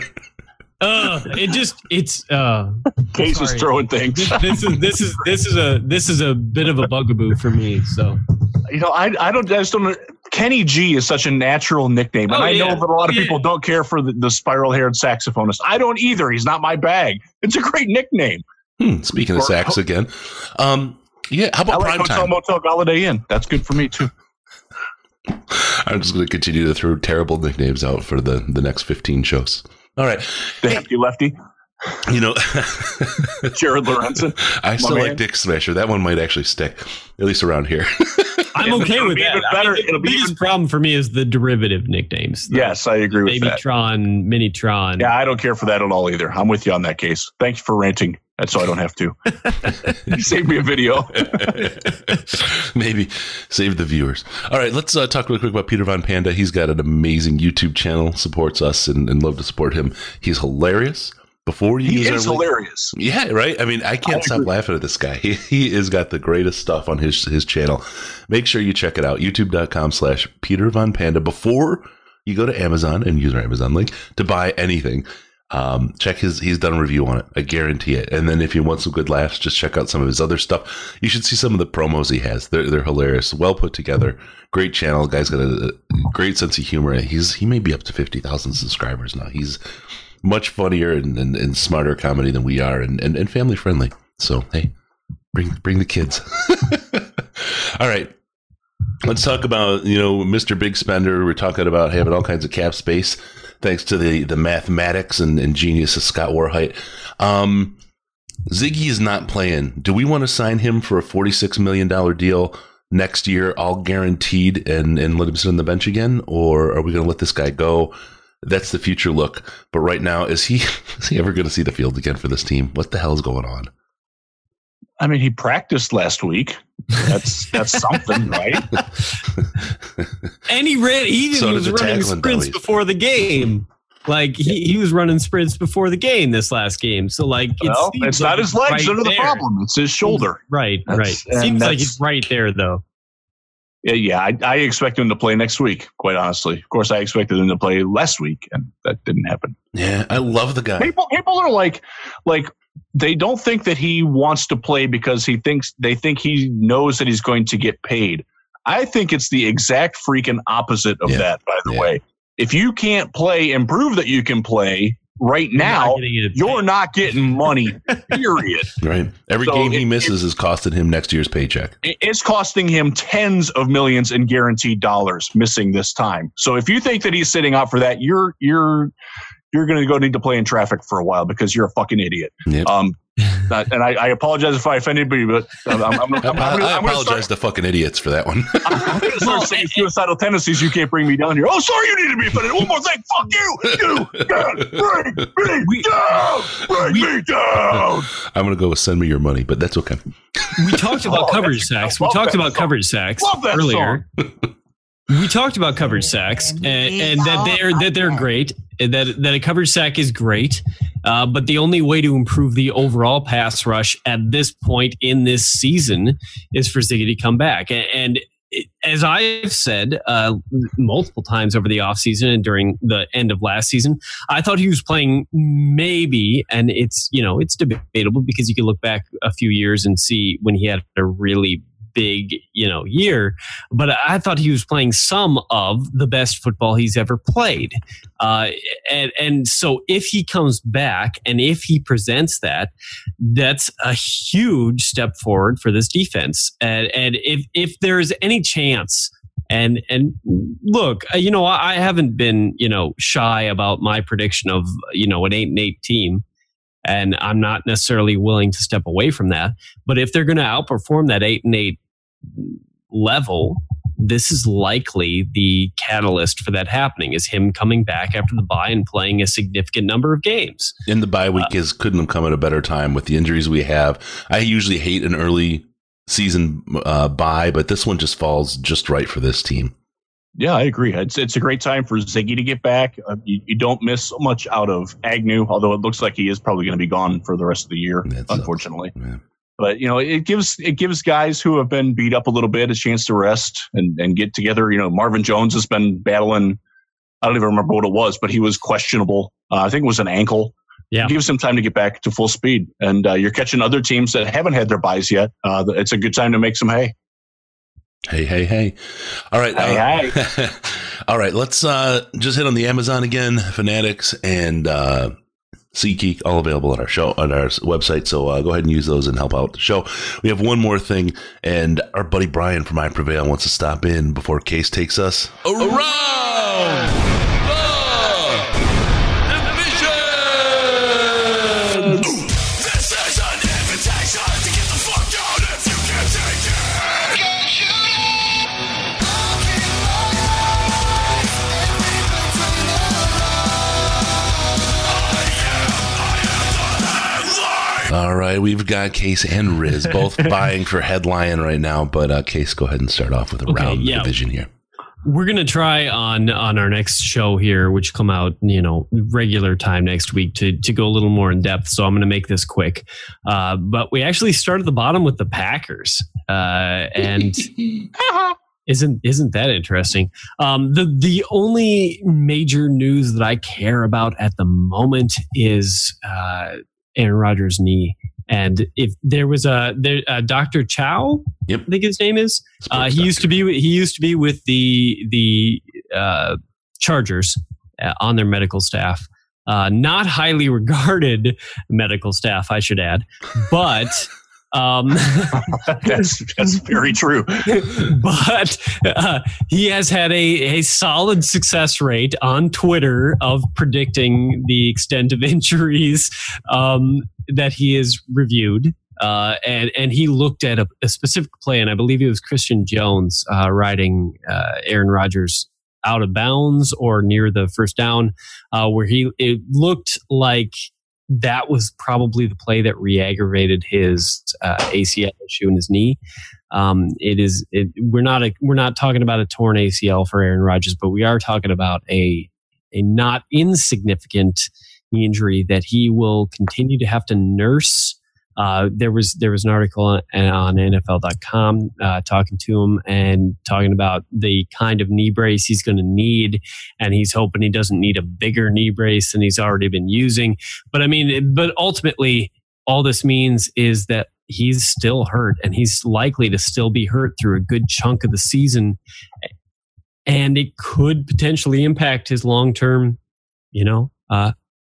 It's Case is throwing things. This is a bit of a bugaboo for me. So, I just don't. Kenny G is such a natural nickname, and I know that a lot of people don't care for the spiral-haired saxophonist. I don't either. He's not my bag. It's a great nickname. Speaking of sax again, how about I like Primetime? Motel Galladay Inn. That's good for me too. I'm just going to continue to throw terrible nicknames out for the next 15 shows. All right. The hefty lefty. Jared Lorenzen. I still like Dick Smasher. That one might actually stick, at least around here. I'm okay with that. The biggest problem for me is the derivative nicknames. Yes, I agree with that. Babytron, Minitron. Yeah, I don't care for that at all either. I'm with you on that case. Thanks for ranting. That's so I don't have to. Save me a video. Maybe save the viewers. All right, let's talk real quick about Peter Von Panda. He's got an amazing YouTube channel, supports us, and love to support him. He's hilarious. He is hilarious. Yeah, right? I mean, I can't stop laughing at this guy. He has got the greatest stuff on his channel. Make sure you check it out. YouTube.com/Peter Von Panda. Before you go to Amazon and use our Amazon link to buy anything, check he's done a review on it. I guarantee it. And then if you want some good laughs, just check out some of his other stuff. You should see some of the promos he has. They're hilarious. Well put together. Great channel. Guy's got a great sense of humor. He may be up to 50,000 subscribers now. He's much funnier and smarter comedy than we are, and family friendly. So hey, bring the kids. All right. Let's talk about, Mr. Big Spender. We're talking about having all kinds of cap space thanks to the mathematics and genius of Scott Warhite. Ziggy is not playing. Do we want to sign him for a $46 million deal next year, all guaranteed, and let him sit on the bench again? Or are we going to let this guy go? That's the future look. But right now, is he ever going to see the field again for this team? What the hell is going on? I mean, he practiced last week. That's something, right? And he was running sprints before the game. He was running sprints before the game this last game. So it's not his legs that are the problem. It's his shoulder. Right. Seems like he's right there though. Yeah. I expect him to play next week, quite honestly. Of course, I expected him to play last week, and that didn't happen. Yeah, I love the guy. People are like they don't think that he wants to play because they think he knows that he's going to get paid. I think it's the exact freaking opposite of that, by the way. If you can't play and prove that you can play, right now, you're not getting money, period. Right. Every game he misses is costing him next year's paycheck. It's costing him tens of millions in guaranteed dollars missing this time. So if you think that he's sitting out for that, you're going to need to play in traffic for a while because you're a fucking idiot. Yep. And I apologize if I offended anybody, but I apologize to fucking idiots for that one. I'm going to start saying suicidal tendencies. You can't bring me down here. Oh, sorry, you need to be offended. One more thing. Fuck you. You can't bring me down. Bring me down. I'm going to go with Send Me Your Money, but that's okay. We talked about coverage sacks. We talked about coverage sacks earlier. We talked about coverage sacks and that they're great. That a coverage sack is great, but the only way to improve the overall pass rush at this point in this season is for Ziggy to come back. And as I've said multiple times over the offseason and during the end of last season, I thought he was playing maybe, and it's debatable because you can look back a few years and see when he had a really big, year, but I thought he was playing some of the best football he's ever played. And so if he comes back and if he presents that, that's a huge step forward for this defense. And if there is any chance, and look, I haven't been, shy about my prediction of, an 8-8 team. And I'm not necessarily willing to step away from that. But if they're going to outperform that 8-8 level, this is likely the catalyst for that happening, is him coming back after the bye and playing a significant number of games. And the bye week couldn't have come at a better time with the injuries we have. I usually hate an early season bye, but this one just falls just right for this team. Yeah, I agree. It's a great time for Ziggy to get back. You don't miss so much out of Agnew, although it looks like he is probably going to be gone for the rest of the year, unfortunately. But, it gives guys who have been beat up a little bit a chance to rest and get together. Marvin Jones has been battling. I don't even remember what it was, but he was questionable. I think it was an ankle. Yeah. It gives him time to get back to full speed. And you're catching other teams that haven't had their buys yet. It's a good time to make some hay. Hey. All right. Hey. All right. Let's just hit on the Amazon again, Fanatics and SeatGeek, all available on our show, on our website. So go ahead and use those and help out the show. We have one more thing, and our buddy Brian from I Prevail wants to stop in before Case takes us around. All right, we've got Case and Riz both vying for headline right now, but Case, go ahead and start off with a round division here. We're going to try on our next show here, which come out, regular time next week to go a little more in depth. So I'm going to make this quick. But we actually start at the bottom with the Packers. And isn't that interesting? The only major news that I care about at the moment is Aaron Rodgers' knee. And if there was Dr. Chow, I think his name is, he used to be with the Chargers on their medical staff, not highly regarded medical staff, I should add, but that's very true. But he has had a solid success rate on Twitter of predicting the extent of injuries that he has reviewed. And he looked at a specific play, and I believe it was Christian Jones riding Aaron Rodgers out of bounds or near the first down, where it looked like that was probably the play that re-aggravated his ACL issue in his knee. We're not talking about a torn ACL for Aaron Rodgers, but we are talking about a not insignificant injury that he will continue to have to nurse. There was an article on NFL.com talking to him and talking about the kind of knee brace he's going to need, and he's hoping he doesn't need a bigger knee brace than he's already been using. But ultimately, all this means is that he's still hurt, and he's likely to still be hurt through a good chunk of the season, and it could potentially impact his long-term,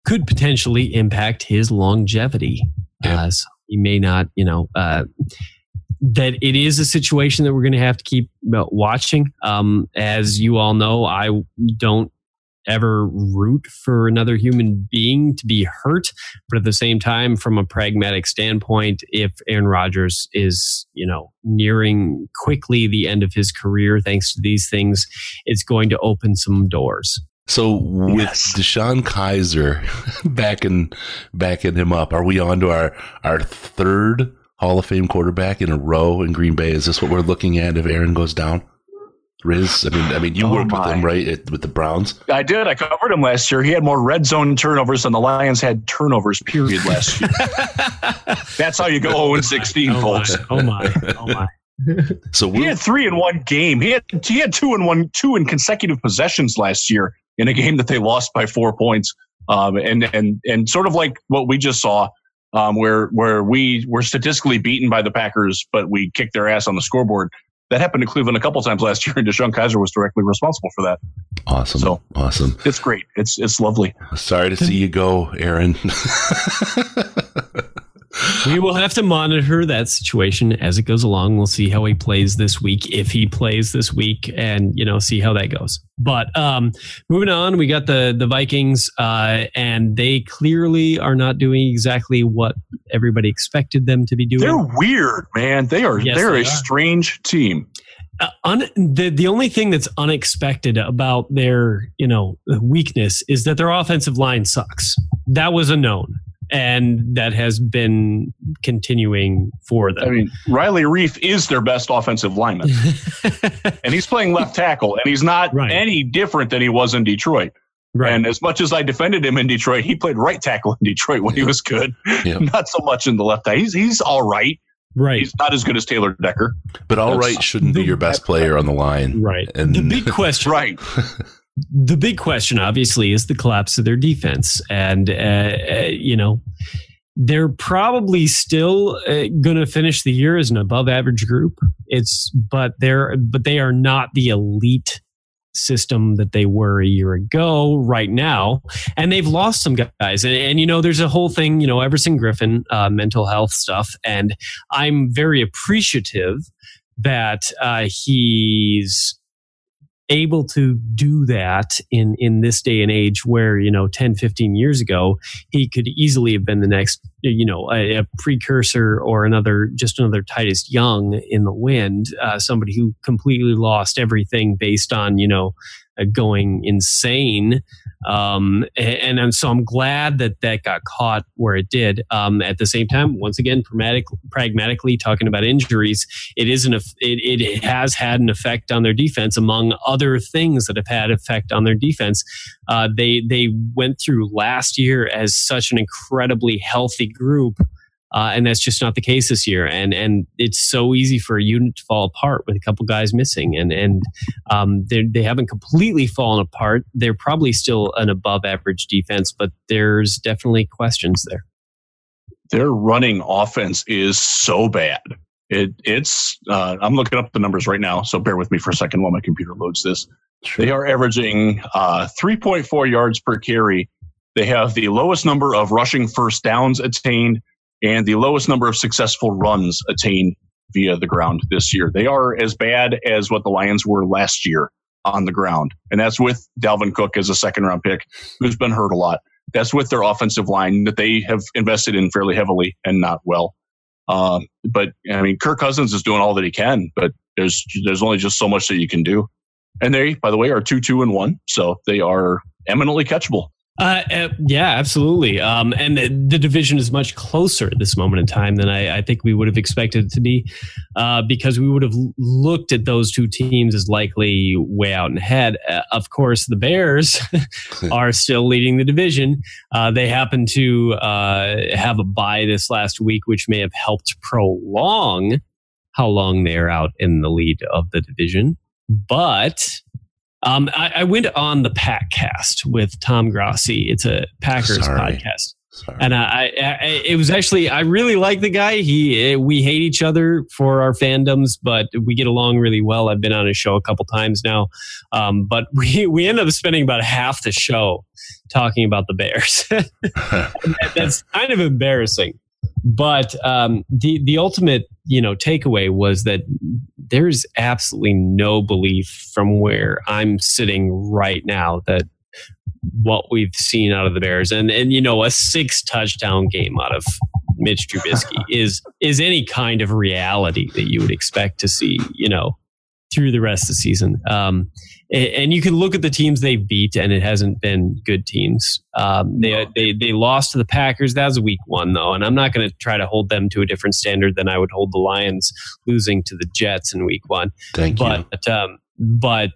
could potentially impact his longevity. So he may not, that it is a situation that we're going to have to keep watching. As you all know, I don't ever root for another human being to be hurt. But at the same time, from a pragmatic standpoint, if Aaron Rodgers is, nearing quickly the end of his career, thanks to these things, it's going to open some doors. So with DeShone Kizer backing him up, are we on to our third Hall of Fame quarterback in a row in Green Bay? Is this what we're looking at if Aaron goes down? Riz, I mean, you worked with him, right, with the Browns? I did. I covered him last year. He had more red zone turnovers than the Lions had turnovers, period, last year. That's how you go 0-16, folks. Oh my. So he had 3 in one game. He had 2 in consecutive possessions last year in a game that they lost by 4 points. And sort of like what we just saw, where we were statistically beaten by the Packers, but we kicked their ass on the scoreboard. That happened to Cleveland a couple times last year, and DeShone Kizer was directly responsible for that. Awesome. So awesome. It's great. It's lovely. Sorry to see you go, Aaron. We will have to monitor that situation as it goes along. We'll see how he plays this week, if he plays this week, and see how that goes. But moving on, we got the Vikings, and they clearly are not doing exactly what everybody expected them to be doing. They're weird, man. They're a strange team. The only thing that's unexpected about their weakness is that their offensive line sucks. That was a known. And that has been continuing for them. I mean, Riley Reif is their best offensive lineman. And he's playing left tackle, and he's not any different than he was in Detroit. Right. And as much as I defended him in Detroit, he played right tackle in Detroit when he was good. Yep. Not so much in the left tackle. He's all right. Right. He's not as good as Taylor Decker. But all right shouldn't be your best player on the line. Right. And the big question. Right. The big question, obviously, is the collapse of their defense. And, they're probably still going to finish the year as an above average group. But they are not the elite system that they were a year ago right now. And they've lost some guys. And there's a whole thing, Everson Griffin, mental health stuff. And I'm very appreciative that he's able to do that in this day and age where, 10, 15 years ago, he could easily have been the next, a precursor or another Titus Young in the wind, somebody who completely lost everything based on, going insane. And so I'm glad that got caught where it did. At the same time, once again, pragmatically talking about injuries, it has had an effect on their defense, among other things that have had effect on their defense. They went through last year as such an incredibly healthy group. And that's just not the case this year. And it's so easy for a unit to fall apart with a couple guys missing. And they haven't completely fallen apart. They're probably still an above average defense, but there's definitely questions there. Their running offense is so bad. It's I'm looking up the numbers right now, so bear with me for a second while my computer loads this. Sure. They are averaging 3.4 yards per carry. They have the lowest number of rushing first downs attained, and the lowest number of successful runs attained via the ground this year. They are as bad as what the Lions were last year on the ground. And that's with Dalvin Cook as a second-round pick, who's been hurt a lot. That's with their offensive line that they have invested in fairly heavily and not well. But, I mean, Kirk Cousins is doing all that he can, but there's only just so much that you can do. And they, by the way, are 2-2-1, so they are eminently catchable. Yeah, absolutely. And the division is much closer at this moment in time than I think we would have expected it to be, because we would have looked at those two teams as likely way out and ahead. Of course, the Bears are still leading the division. They happen to have a bye this last week, which may have helped prolong how long they're out in the lead of the division. But I went on the Packcast with Tom Grossi. It's a Packers podcast. Sorry. And it was actually, I really like the guy. We hate each other for our fandoms, but we get along really well. I've been on his show a couple times now. But we end up spending about half the show talking about the Bears. That's kind of embarrassing. But the ultimate, takeaway was that there's absolutely no belief from where I'm sitting right now that what we've seen out of the Bears and a 6-touchdown game out of Mitch Trubisky is any kind of reality that you would expect to see, through the rest of the season. And you can look at the teams they beat, and it hasn't been good teams. They lost to the Packers. That was week 1, though, and I'm not going to try to hold them to a different standard than I would hold the Lions losing to the Jets in week 1. Thank you. But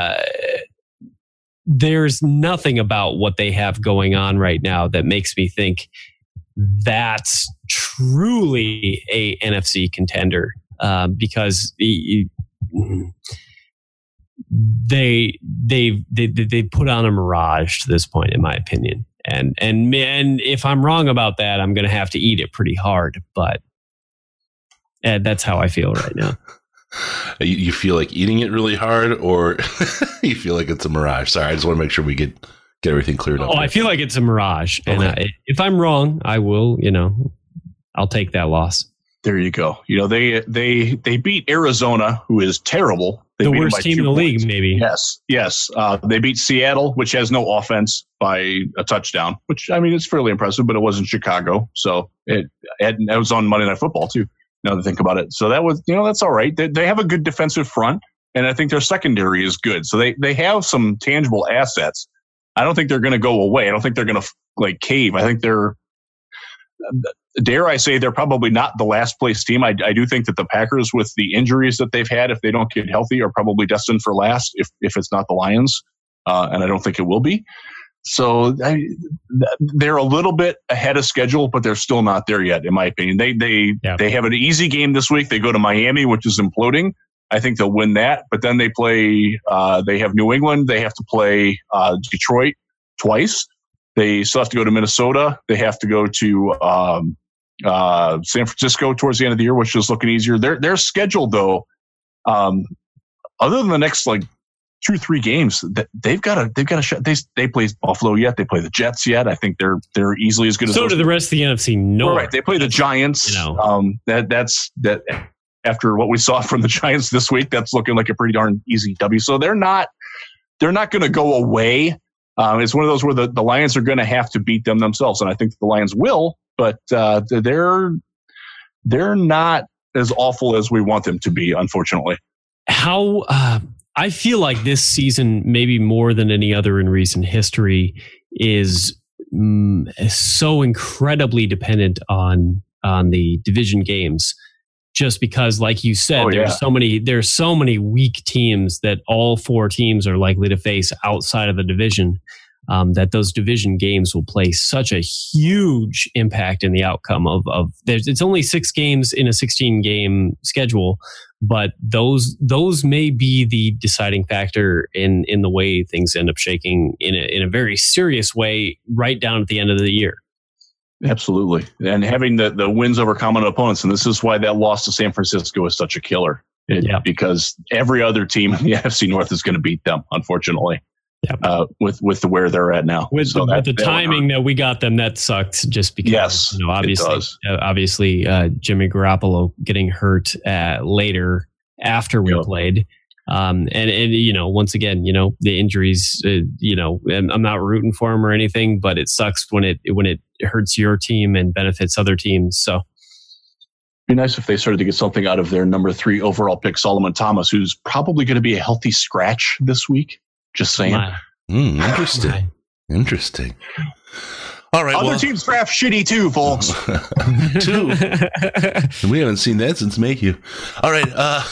there's nothing about what they have going on right now that makes me think that's truly a NFC contender, because they put on a mirage to this point, in my opinion. And if I'm wrong about that, I'm going to have to eat it pretty hard. But that's how I feel right now. You feel like eating it really hard, or you feel like it's a mirage? Sorry, I just want to make sure we get everything cleared up. Oh, I feel like it's a mirage. Okay. And if I'm wrong, I will, I'll take that loss. There you go. They beat Arizona, who is terrible. The worst team in the league, maybe. Yes. They beat Seattle, which has no offense, by a touchdown, which, it's fairly impressive, but it wasn't Chicago. So it was on Monday Night Football, too, now to think about it. So that was, that's all right. They have a good defensive front, and I think their secondary is good. So they have some tangible assets. I don't think they're going to go away. I don't think they're going to cave. I think dare I say, they're probably not the last place team. I do think that the Packers, with the injuries that they've had, if they don't get healthy, are probably destined for last if it's not the Lions. And I don't think it will be. So they're a little bit ahead of schedule, but they're still not there yet, in my opinion. They have an easy game this week. They go to Miami, which is imploding. I think they'll win that. But then they play, they have New England. They have to play Detroit twice. They still have to go to Minnesota. They have to go to San Francisco towards the end of the year, which is looking easier. Their schedule, though, other than the next 2-3 games, they've got a shot. They play Buffalo yet. They play the Jets yet. I think they're easily as good as. So do the rest of the NFC North. Right. They play the Giants. That's after what we saw from the Giants this week, that's looking like a pretty darn easy W. So they're not going to go away. It's one of those where the Lions are going to have to beat them themselves, and I think the Lions will. But they're not as awful as we want them to be, unfortunately. I feel like this season, maybe more than any other in recent history, is so incredibly dependent on the division games. Just because, like you said, there's so many weak teams that all 4 teams are likely to face outside of the division. That those division games will play such a huge impact in the outcome of it's only 6 games in a 16-game schedule, but those may be the deciding factor in the way things end up shaking in a very serious way right down at the end of the year. Absolutely. And having the wins over common opponents, and this is why that loss to San Francisco is such a killer. Because every other team in the NFC North is going to beat them, unfortunately. With where they're at now. With the timing that we got them, that sucked just because, obviously Jimmy Garoppolo getting hurt later after we played. And once again, the injuries, I'm not rooting for him or anything, but it sucks when it hurts your team and benefits other teams. So it'd be nice if they started to get something out of their number 3 overall pick, Solomon Thomas, who's probably going to be a healthy scratch this week. Just saying. Interesting. Interesting. All right. Other teams draft shitty too, folks. And we haven't seen that since Mayhew. All right.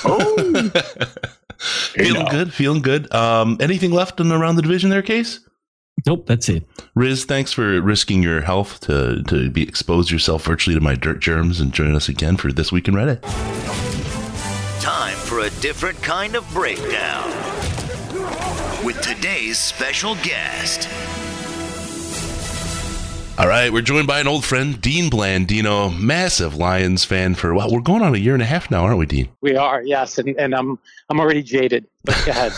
Feeling good. Anything left around the division there, Case? Nope, that's it. Riz, thanks for risking your health to expose yourself virtually to my dirt germs and join us again for This Week in Reddit. Time for a different kind of breakdown with today's special guest. All right, we're joined by an old friend, Dean Blandino, massive Lions fan for, well, we're going on a year and a half now, aren't we, Dean? We are, yes, and I'm already jaded. But go ahead.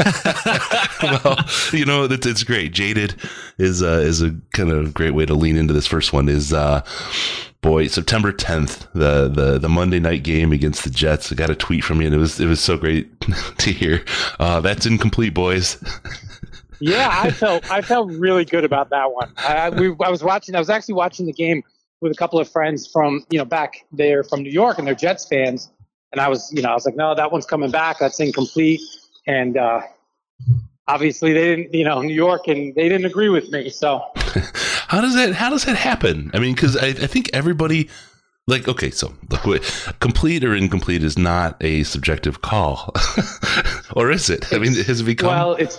Well, it's great. Jaded is a kind of great way to lean into this first one. Is September 10th, the Monday night game against the Jets. I got a tweet from you, and it was so great to hear. That's incomplete, boys. Yeah, I felt really good about that one. I was actually watching the game with a couple of friends from back there from New York, and they're Jets fans. And I was like, no, that one's coming back. That's incomplete. And obviously they didn't, New York, and they didn't agree with me. So how does that happen? I mean, because I think everybody. Like, okay, so look, complete or incomplete is not a subjective call, or is it? I mean, has it become? Well, it's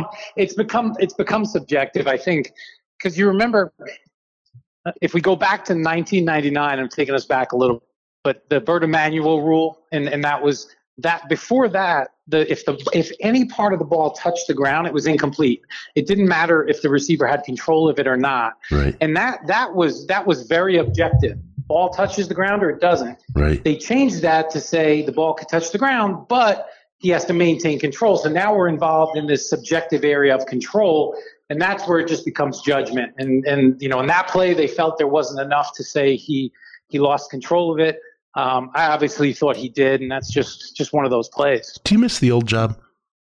become subjective, I think, because you remember, if we go back to 1999, I'm taking us back a little, but the Bert Emanuel rule, and that was that. Before that, if any part of the ball touched the ground, it was incomplete. It didn't matter if the receiver had control of it or not, right? And that was very objective. Ball touches the ground or it doesn't. Right. They changed that to say the ball could touch the ground, but he has to maintain control. So now we're involved in this subjective area of control, and that's where it just becomes judgment. And in that play, they felt there wasn't enough to say he lost control of it. I obviously thought he did, and that's just one of those plays. Do you miss the old job?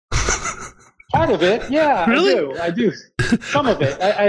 Part of it, yeah. Really? I do. Some of it. I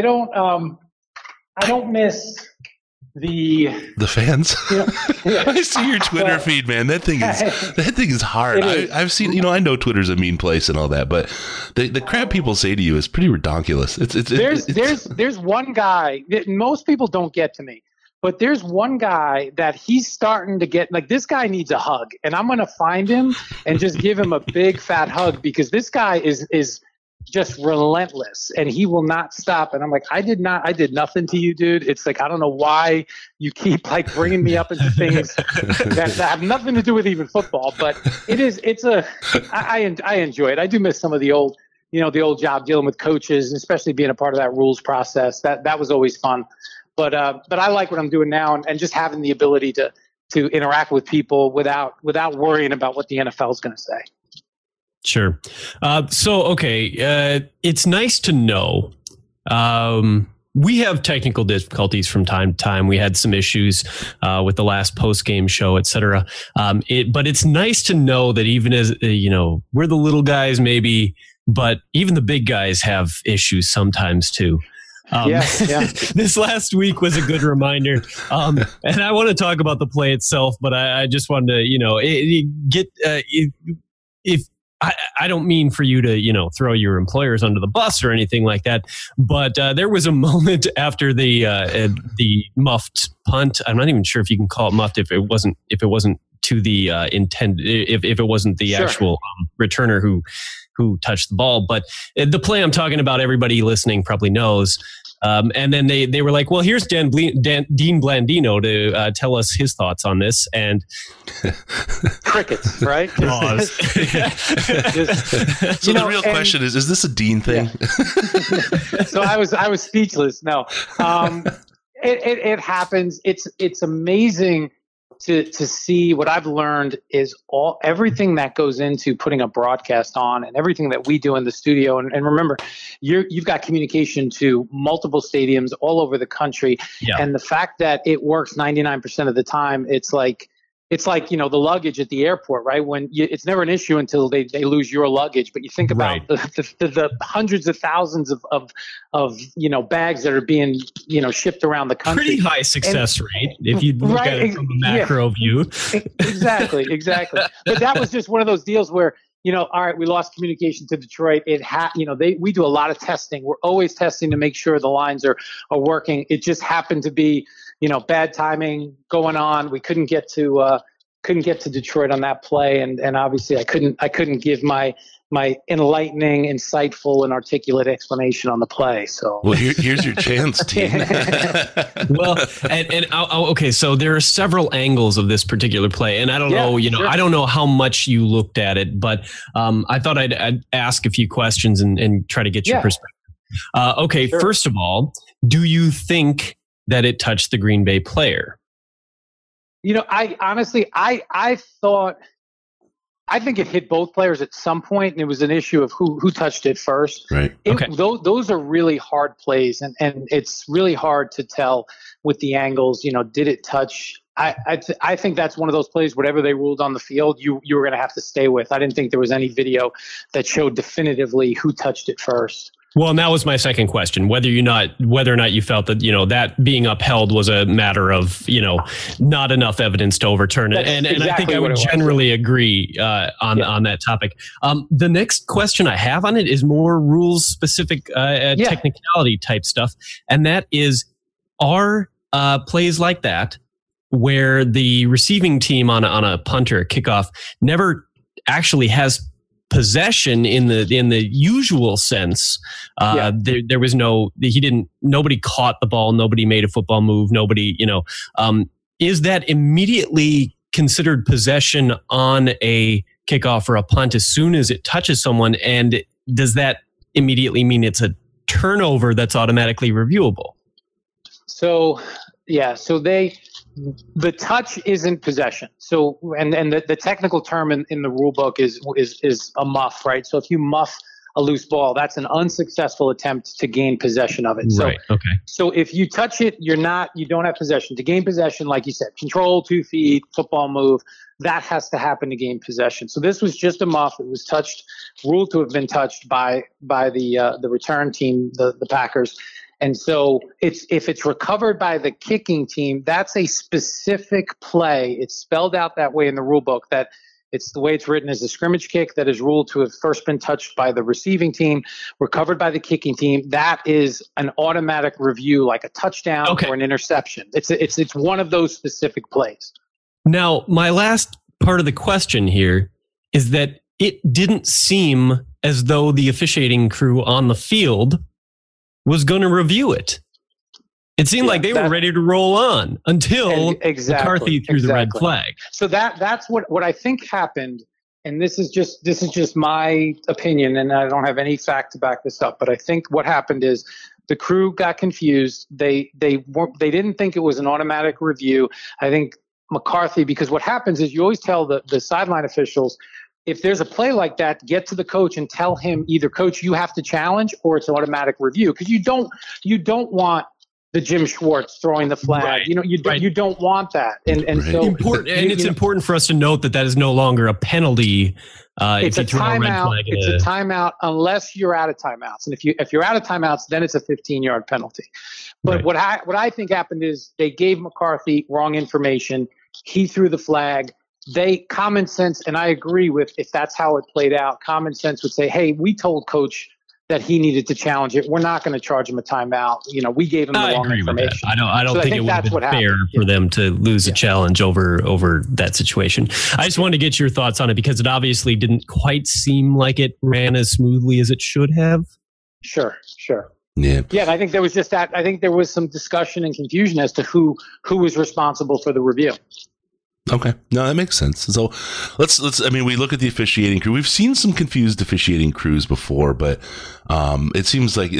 don't miss the fans. Yeah. I see your Twitter feed, man. That thing is hard. I've seen, I know Twitter's a mean place and all that, but the crap people say to you is pretty redonkulous. There's one guy that most people don't get to me, but there's one guy that he's starting to get, like, this guy needs a hug, and I'm going to find him and just give him a big fat hug, because this guy is just relentless, and he will not stop. And I'm like, I did nothing to you, dude. It's like, I don't know why you keep like bringing me up into things that have nothing to do with even football, but I enjoy it. I do miss some of the old job, dealing with coaches, and especially being a part of that rules process. That was always fun. But I like what I'm doing now, and just having the ability to interact with people without worrying about what the NFL is going to say. Sure. It's nice to know. We have technical difficulties from time to time. We had some issues with the last post-game show, et cetera. But it's nice to know that even as, we're the little guys maybe, but even the big guys have issues sometimes too. This last week was a good reminder. And I want to talk about the play itself, but I just wanted to, I don't mean for you to, throw your employers under the bus or anything like that, but there was a moment after the muffed punt. I'm not even sure if you can call it muffed if it wasn't to the if it wasn't the actual returner who touched the ball. But the play I'm talking about, everybody listening probably knows. And then they were like, well, here's Dean Blandino to tell us his thoughts on this. And crickets, right? So the real question is this a Dean thing? Yeah. So I was speechless. No, it happens. It's amazing to see. What I've learned is everything that goes into putting a broadcast on, and everything that we do in the studio. And remember, you've got communication to multiple stadiums all over the country. Yeah. And the fact that it works 99% of the time, it's like the luggage at the airport, right? When it's never an issue until they lose your luggage. But you think about the hundreds of thousands of bags that are being shipped around the country. Pretty high success rate if you look at it from a macro view. Exactly. But that was just one of those deals where all right, we lost communication to Detroit. We do a lot of testing. We're always testing to make sure the lines are working. It just happened to be bad timing going on. We couldn't get to Detroit on that play, and obviously I couldn't give my enlightening, insightful, and articulate explanation on the play. So, well, here's your chance, team. Well, okay. So there are several angles of this particular play, and I don't know, sure. I don't know how much you looked at it, but I thought I'd ask a few questions and try to get your perspective. Okay, sure. First of all, do you think that it touched the Green Bay player? I honestly, I think it hit both players at some point, and it was an issue of who touched it first. Right. Okay. Those are really hard plays, and it's really hard to tell with the angles. Did it touch? I think that's one of those plays. Whatever they ruled on the field, you were going to have to stay with. I didn't think there was any video that showed definitively who touched it first. Well, and that was my second question, whether or not you felt that, that being upheld was a matter of, not enough evidence to overturn it. And I think I would generally agree on that topic. The next question I have on it is more rules specific technicality type stuff. And that is, are plays like that where the receiving team on a punt or a kickoff never actually has possession in the usual sense. There was nobody caught the ball, nobody made a football move, nobody, is that immediately considered possession on a kickoff or a punt as soon as it touches someone? And does that immediately mean it's a turnover that's automatically reviewable? So the touch isn't possession. So, and the technical term in the rule book is a muff, right? So if you muff a loose ball, that's an unsuccessful attempt to gain possession of it. So, right. Okay. So if you touch it, you don't have possession. To gain possession, like you said, control, 2 feet, football move, that has to happen to gain possession. So this was just a muff. It was ruled to have been touched by the return team, the Packers. And so if it's recovered by the kicking team, that's a specific play. It's spelled out that way in the rule book, that it's the way it's written as a scrimmage kick that is ruled to have first been touched by the receiving team, recovered by the kicking team. That is an automatic review, like a touchdown or an interception. It's one of those specific plays. Now, my last part of the question here is that it didn't seem as though the officiating crew on the field was going to review it. It seemed like they were ready to roll on until McCarthy threw the red flag. So that's what I think happened. And this is just my opinion, and I don't have any fact to back this up. But I think what happened is the crew got confused. They didn't think it was an automatic review. I think McCarthy, because what happens is you always tell the sideline officials, if there's a play like that, get to the coach and tell him either, coach, you have to challenge, or it's an automatic review, because you don't want the Jim Schwartz throwing the flag. Right. You don't want that. And so important. And it's important for us to note that is no longer a penalty. It's a timeout. It's a timeout unless you're out of timeouts. And if you're out of timeouts, then it's a 15-yard penalty. But what I think happened is they gave McCarthy wrong information. He threw the flag. Common sense, and I agree with, if that's how it played out, common sense would say, hey, we told coach that he needed to challenge it. We're not going to charge him a timeout. We gave him the wrong information. I don't think it would have been fair for them to lose a challenge over that situation. I just wanted to get your thoughts on it, because it obviously didn't quite seem like it ran as smoothly as it should have. Sure. Yeah. And I think there was just that. I think there was some discussion and confusion as to who was responsible for the review. Okay. No, that makes sense. So let's we look at the officiating crew. We've seen some confused officiating crews before, but it seems like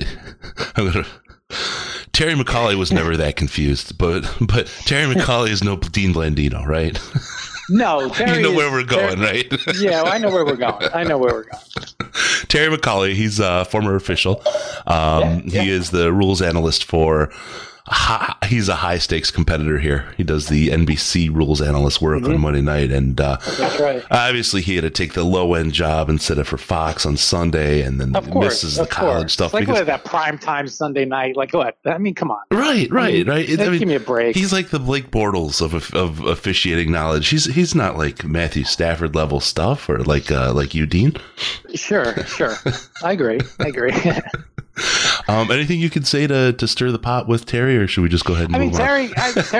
Terry McAulay was never that confused, but Terry McAulay is no Dean Blandino, right? No, Terry. You know where we're going, right? Yeah, I know where we're going. Terry McAulay, he's a former official. He is the rules analyst for. He's a high stakes competitor here. He does the NBC rules analyst work on Monday night, and that's right. Obviously he had to take the low end job instead of for Fox on Sunday, and then misses the college stuff. Like what, that prime time Sunday night? Like what? I mean, come on. Right. Give me a break. He's like the Blake Bortles of officiating knowledge. He's not like Matthew Stafford level stuff, or like you, Dean. Sure. I agree. Anything you could say to stir the pot with Terry, or should we just go ahead and move on?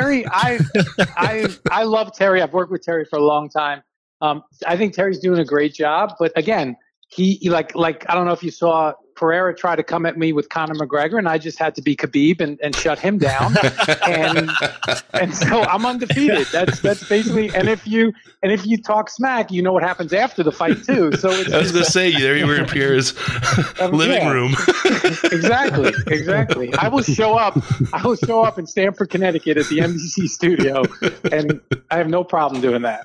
I love Terry. I've worked with Terry for a long time. I think Terry's doing a great job, but again, he like I don't know if you saw Pereira tried to come at me with Conor McGregor, and I just had to be Khabib and shut him down. and so I'm undefeated. That's basically. And if you talk smack, you know what happens after the fight too. So I was going to say, there you were in Pierre's living room. Exactly. I will show up in Stamford, Connecticut, at the NBC studio, and I have no problem doing that.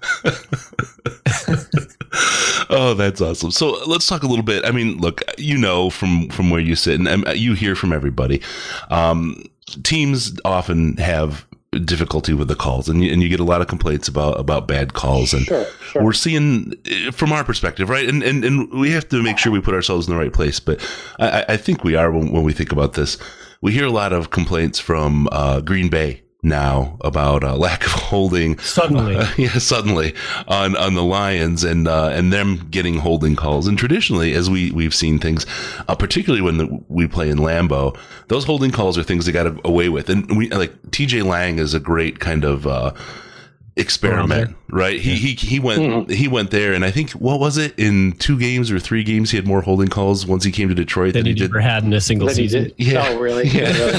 Oh, that's awesome. So let's talk a little bit. I mean, look, from where you sit, and you hear from everybody. Teams often have difficulty with the calls, and you get a lot of complaints about bad calls, and sure. We're seeing from our perspective, right? And we have to make sure we put ourselves in the right place. But I think we are when we think about this. We hear a lot of complaints from Green Bay now about lack of holding suddenly on the Lions and them getting holding calls. And traditionally, as we've seen things, particularly when we play in Lambeau, those holding calls are things they got away with. And we like TJ Lang is a great kind of experiment, right? He went there, and I think, what was it, in 2 games or 3 games he had more holding calls once he came to Detroit than he never had in a single season. Yeah. Oh, really? Yeah.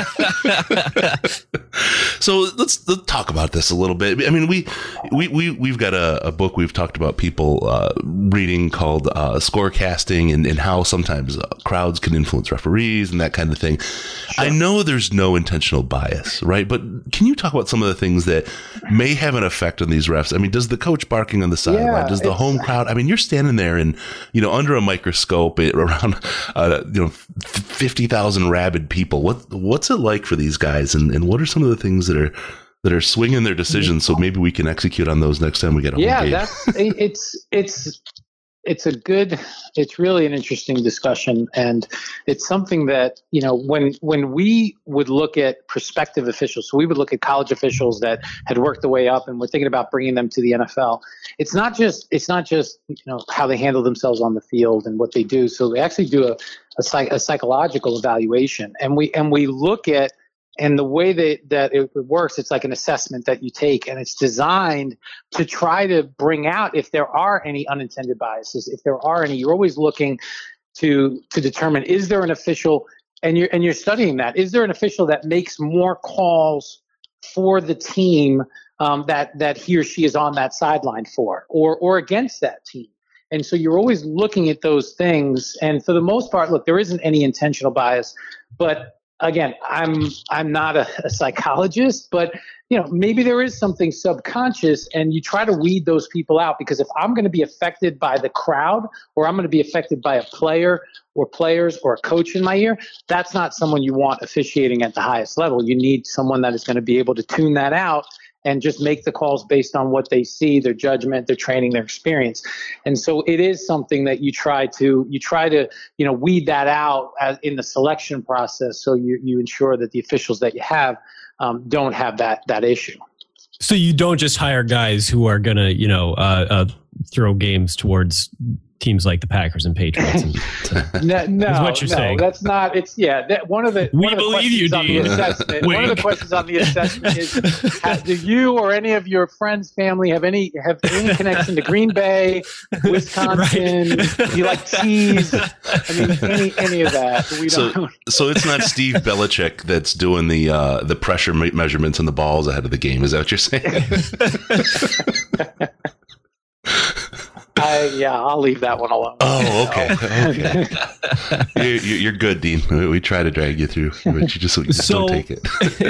So let's talk about this a little bit. I mean, we've got a book we've talked about people reading called Scorecasting, and how sometimes crowds can influence referees and that kind of thing. Sure. I know there's no intentional bias, right? But can you talk about some of the things that may have an effect on these refs? I mean, does the coach barking on the sideline, does the home crowd, I mean, you're standing there and, under a microscope around, 50,000 rabid people. What's it like for these guys? And what are some of the things that are swinging their decisions, so maybe we can execute on those next time we get a home game? It's really an interesting discussion, and it's something that, when we would look at prospective officials, so we would look at college officials that had worked their way up and we're thinking about bringing them to the NFL. It's not just how they handle themselves on the field and what they do. So we actually do a psychological evaluation, and we look at, and the way that it works, it's like an assessment that you take, and it's designed to try to bring out if there are any unintended biases. If there are any, you're always looking to determine, is there an official, and you're studying that. Is there an official that makes more calls for the team that he or she is on that sideline for, or against that team? And so you're always looking at those things. And for the most part, look, there isn't any intentional bias, but again, I'm not a psychologist, but maybe there is something subconscious, and you try to weed those people out, because if I'm going to be affected by the crowd, or I'm going to be affected by a player or players or a coach in my ear, that's not someone you want officiating at the highest level. You need someone that is going to be able to tune that out and just make the calls based on what they see, their judgment, their training, their experience. And so it is something that you try to weed that out in the selection process, so you ensure that the officials that you have don't have that issue. So you don't just hire guys who are going to, throw games towards teams like the Packers and Patriots. No, is what you're saying. That's not. It's one of the. We believe you, Dean. One of the questions on the assessment is: do you or any of your friends, family have any connection to Green Bay, Wisconsin? Right. Do you like cheese? I mean, any of that? We don't. So it's not Steve Belichick that's doing the pressure measurements on the balls ahead of the game. Is that what you're saying? I'll leave that one alone. Oh, okay. You're good, Dean. We try to drag you through, but you just don't take it.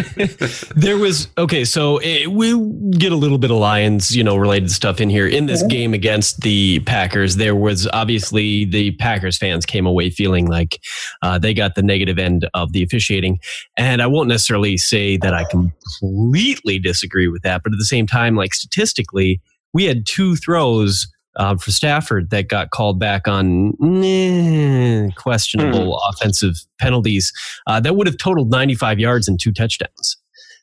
We'll get a little bit of Lions, related stuff in here. In this game against the Packers, there was obviously the Packers fans came away feeling like they got the negative end of the officiating. And I won't necessarily say that I completely disagree with that, but at the same time, like statistically, we had 2 throws for Stafford that got called back on questionable offensive penalties that would have totaled 95 yards and 2 touchdowns.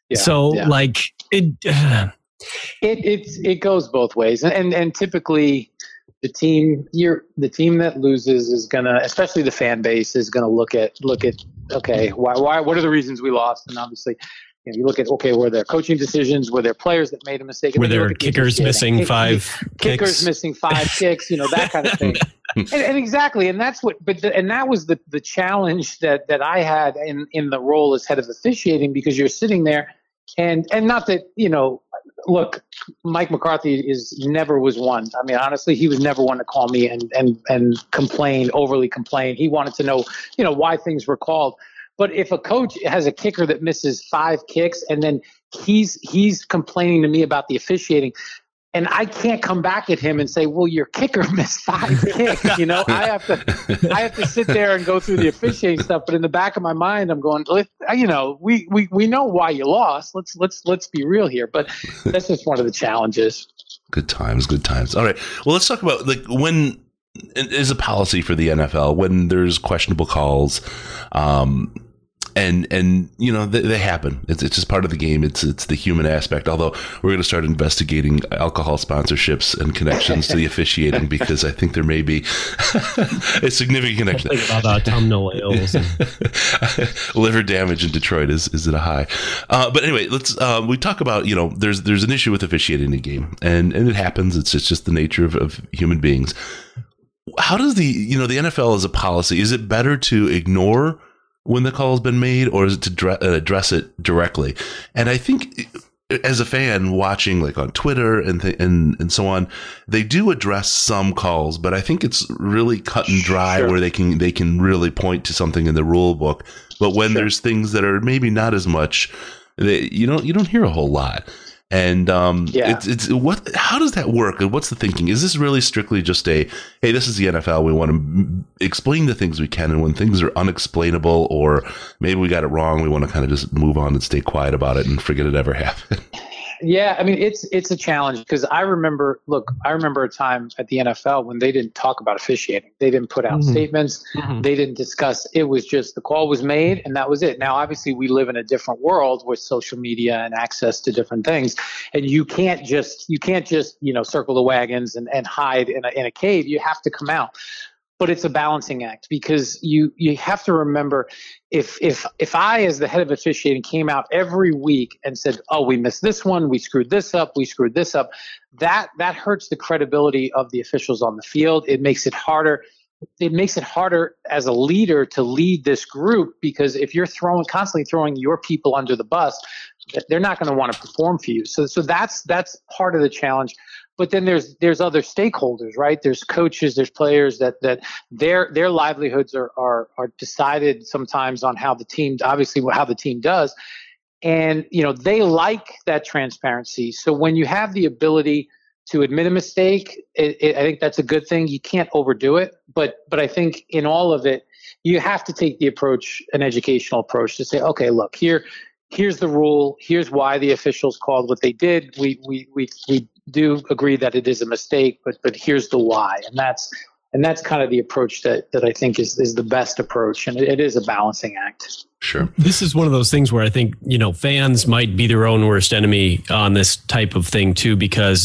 It goes both ways, and typically the team that loses is gonna, especially the fan base, is gonna look at okay, why what are the reasons we lost? And obviously, you look at, were there coaching decisions? Were there players that made a mistake? Were there kickers missing 5 kickers missing 5 kicks? That kind of thing. and exactly, and that's what. And that was the challenge that I had in the role as head of officiating, because you're sitting there, and not that, look, Mike McCarthy never was one. I mean, honestly, he was never one to call me and overly complain. He wanted to know, why things were called. But if a coach has a kicker that misses 5 kicks and then he's complaining to me about the officiating, and I can't come back at him and say, well, your kicker missed 5 kicks. I have to sit there and go through the officiating stuff. But in the back of my mind, I'm going, we know why you lost. Let's be real here. But that's just one of the challenges. Good times. All right. Well, let's talk about when is a policy for the NFL when there's questionable calls. And they happen. It's just part of the game. It's the human aspect. Although we're going to start investigating alcohol sponsorships and connections to the officiating, because I think there may be a significant connection. Think about autumnal ales. Liver damage in Detroit is at a high. But anyway, let's we talk about there's an issue with officiating the game, and it happens. It's just the nature of human beings. How does the NFL as a policy? Is it better to ignore when the call has been made, or is it to address it directly? And I think as a fan watching like on Twitter and so on, they do address some calls, but I think it's really cut and dry where they can really point to something in the rule book. But when there's things that are maybe not as much, you don't hear a whole lot. And it's how does that work? And what's the thinking? Is this really strictly just hey, this is the NFL. We want to explain the things we can, and when things are unexplainable or maybe we got it wrong, we want to kind of just move on and stay quiet about it and forget it ever happened. Yeah, I mean, it's a challenge, because I remember a time at the NFL when they didn't talk about officiating. They didn't put out statements. They didn't discuss. It was just the call was made and that was it. Now, obviously, we live in a different world with social media and access to different things, and you can't just circle the wagons and hide in a cave. You have to come out. But it's a balancing act, because you have to remember, if I, as the head of officiating, came out every week and said, oh, we missed this one, we screwed this up, that hurts the credibility of the officials on the field. It makes it harder. It makes it harder as a leader to lead this group, because if you're constantly throwing your people under the bus, they're not going to want to perform for you. So that's part of the challenge. But then there's other stakeholders, right? There's coaches, there's players that their livelihoods are decided sometimes on how the team does. And, they like that transparency. So when you have the ability to admit a mistake, I think that's a good thing. You can't overdo it. But I think in all of it, you have to take an educational approach to say, okay, look, here's the rule. Here's why the officials called what they did. We do agree that it is a mistake, but here's the why. And that's kind of the approach that I think is the best approach. And it is a balancing act. Sure. This is one of those things where I think, fans might be their own worst enemy on this type of thing too, because,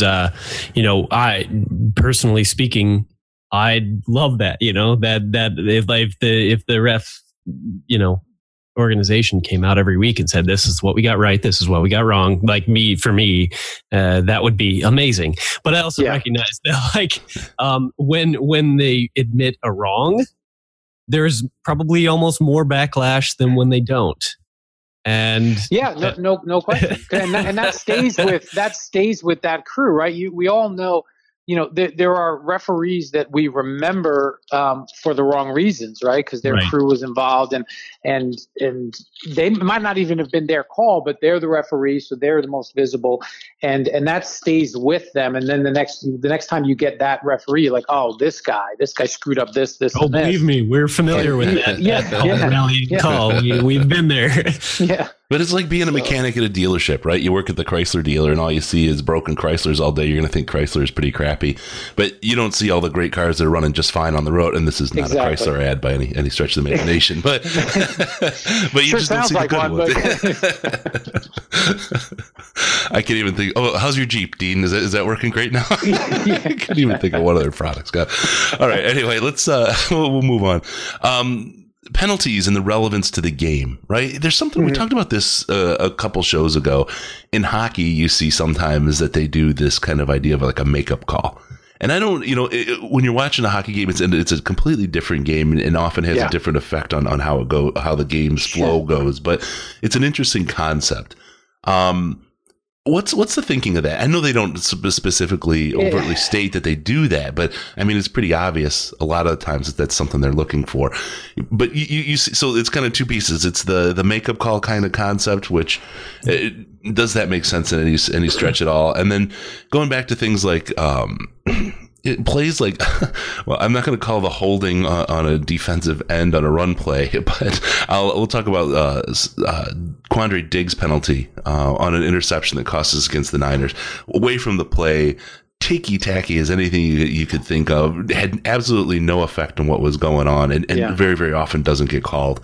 I personally speaking, I'd love that, that if the ref, organization came out every week and said, this is what we got right, this is what we got wrong, for me, that would be amazing. But I also recognize that when they admit a wrong, there's probably almost more backlash than when they don't. And no question. and that stays with that crew, right? We all know, there are referees that we remember for the wrong reasons, right? Because their crew was involved, and they might not even have been their call, but they're the referees, so they're the most visible, and that stays with them. And then the next time you get that referee, you're like, oh, this guy screwed up this. Oh, believe me, we're familiar with that. Call. We've been there. Yeah. But it's like being a mechanic at a dealership, right? You work at the Chrysler dealer and all you see is broken Chryslers all day. You're going to think Chrysler is pretty crappy, but you don't see all the great cars that are running just fine on the road. And this is not a Chrysler ad by any stretch of the imagination, but you just don't see the good ones. I can't even think. Oh, how's your Jeep, Dean? Is that working great now? I can't even think of what other products got. All right. Anyway, let's we'll move on. Penalties and the relevance to the game, right? There's something we talked about this a couple shows ago. In hockey, you see sometimes that they do this kind of idea of like a makeup call. And I don't, when you're watching a hockey game, it's a completely different game and often has a different effect on how how the game's flow goes. But it's an interesting concept. What's the thinking of that? I know they don't specifically overtly state that they do that, but I mean, it's pretty obvious a lot of times that that's something they're looking for. But you see, so it's kind of two pieces. It's the makeup call kind of concept, which does that make sense in any stretch at all? And then going back to things like it plays like, well, I'm not going to call the holding on a defensive end on a run play, but we'll talk about Quandre Diggs' penalty on an interception that cost us against the Niners. Away from the play, ticky-tacky as anything you could think of, had absolutely no effect on what was going on, and very, very often doesn't get called.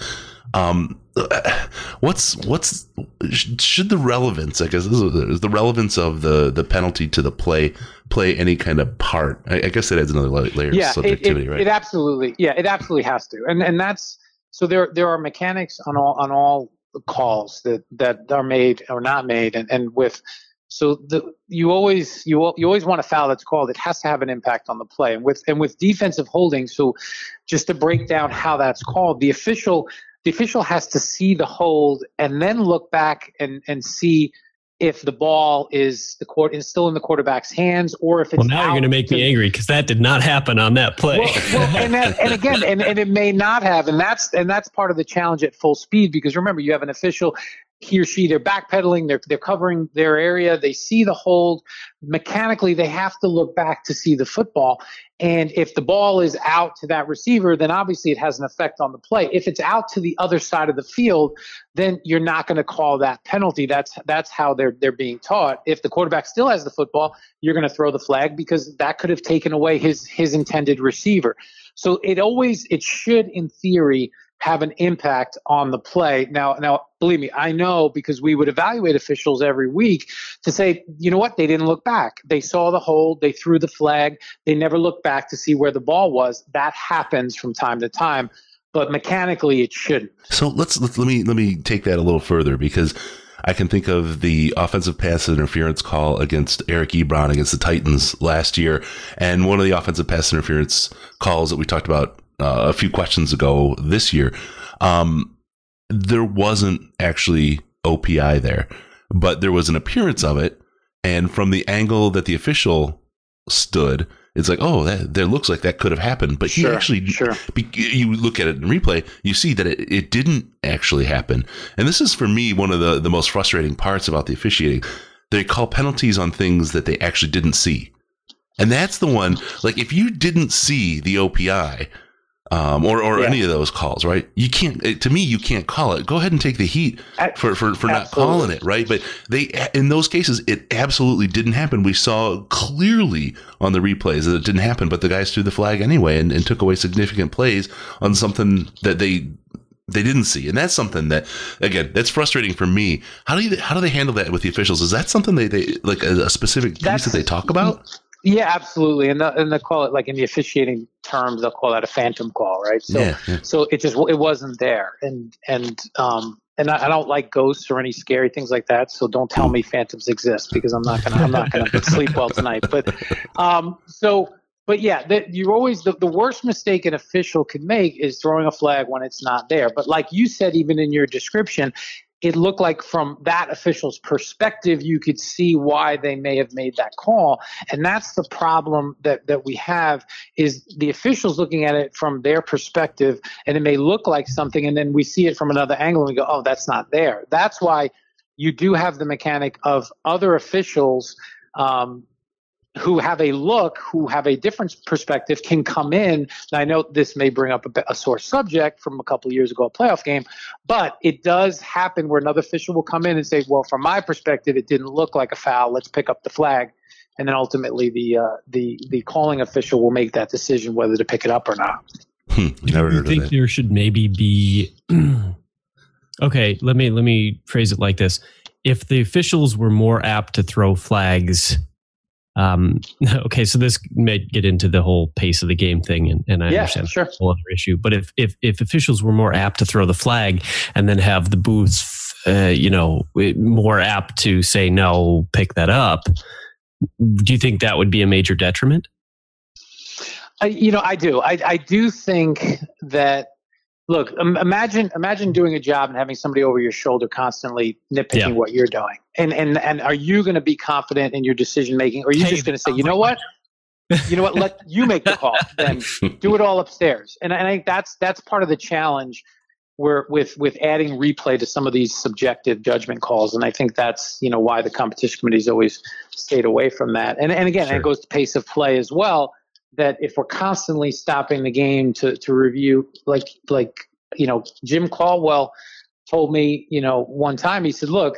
Should the relevance, I guess, is the relevance of the penalty to the play any kind of part? I guess that adds another layer of subjectivity, right? It absolutely has to, and that's so. There are mechanics on all calls that are made or not made, and with. So you always want a foul that's called. It has to have an impact on the play, and with defensive holding. So just to break down how that's called, the official has to see the hold and then look back and see if the ball is still in the quarterback's hands, or if it's. Well, now you're going to make me angry because that did not happen on that play. Well, and it may not have, and that's part of the challenge at full speed, because remember, you have an official. He or she, they're backpedaling, they're covering their area, they see the hold. Mechanically, they have to look back to see the football. And if the ball is out to that receiver, then obviously it has an effect on the play. If it's out to the other side of the field, then you're not going to call that penalty. That's how they're being taught. If the quarterback still has the football, you're going to throw the flag because that could have taken away his intended receiver. So it should, in theory, have an impact on the play. Now, believe me, I know, because we would evaluate officials every week to say, you know what, they didn't look back. They saw the hold, they threw the flag, they never looked back to see where the ball was. That happens from time to time, but mechanically it shouldn't. So let me take that a little further, because I can think of the offensive pass interference call against Eric Ebron against the Titans last year, and one of the offensive pass interference calls that we talked about a few questions ago this year. There wasn't actually OPI there, but there was an appearance of it. And from the angle that the official stood, it's like, oh, there looks like that could have happened. But you look at it in replay, you see that it didn't actually happen. And this is, for me, one of the most frustrating parts about the officiating. They call penalties on things that they actually didn't see. And that's the one, like, if you didn't see the OPI, or any of those calls, right? You can't. To me, you can't call it. Go ahead and take the heat for not calling it, right? But in those cases, it absolutely didn't happen. We saw clearly on the replays that it didn't happen, but the guys threw the flag anyway and took away significant plays on something that they didn't see. And that's something that, again, that's frustrating for me. How do they handle that with the officials? Is that something they like a specific piece that they talk about? Yeah, absolutely. And they call it, like, in the officiating terms, they'll call that a phantom call, right? So, so it wasn't there. And I don't like ghosts or any scary things like that. So don't tell me phantoms exist, because I'm not gonna sleep well tonight. But you're always the worst mistake an official can make is throwing a flag when it's not there. But like you said, even in your description, it looked like from that official's perspective, you could see why they may have made that call. And that's the problem that we have, is the officials looking at it from their perspective, and it may look like something, and then we see it from another angle and we go, oh, that's not there. That's why you do have the mechanic of other officials who have a different perspective, can come in. And I know this may bring up a sore subject from a couple of years ago, a playoff game, but it does happen where another official will come in and say, well, from my perspective, it didn't look like a foul. Let's pick up the flag. And then ultimately the calling official will make that decision whether to pick it up or not. Never heard of that. Do you think there should maybe be, okay, let me phrase it like this. If the officials were more apt to throw flags, okay, so this may get into the whole pace of the game thing, and I understand sure. That's a whole other issue. But if officials were more apt to throw the flag and then have the booths, more apt to say no, pick that up, do you think that would be a major detriment? I do. I do think that. Look, imagine doing a job and having somebody over your shoulder constantly nitpicking what you're doing. And are you going to be confident in your decision making, or are you just going to say, you know what, let you make the call, then do it all upstairs. And I think that's part of the challenge where with adding replay to some of these subjective judgment calls. And I think that's why the competition committee's always stayed away from that. And again, it goes to pace of play as well. That if we're constantly stopping the game to review, like Jim Caldwell told me, one time, he said, look,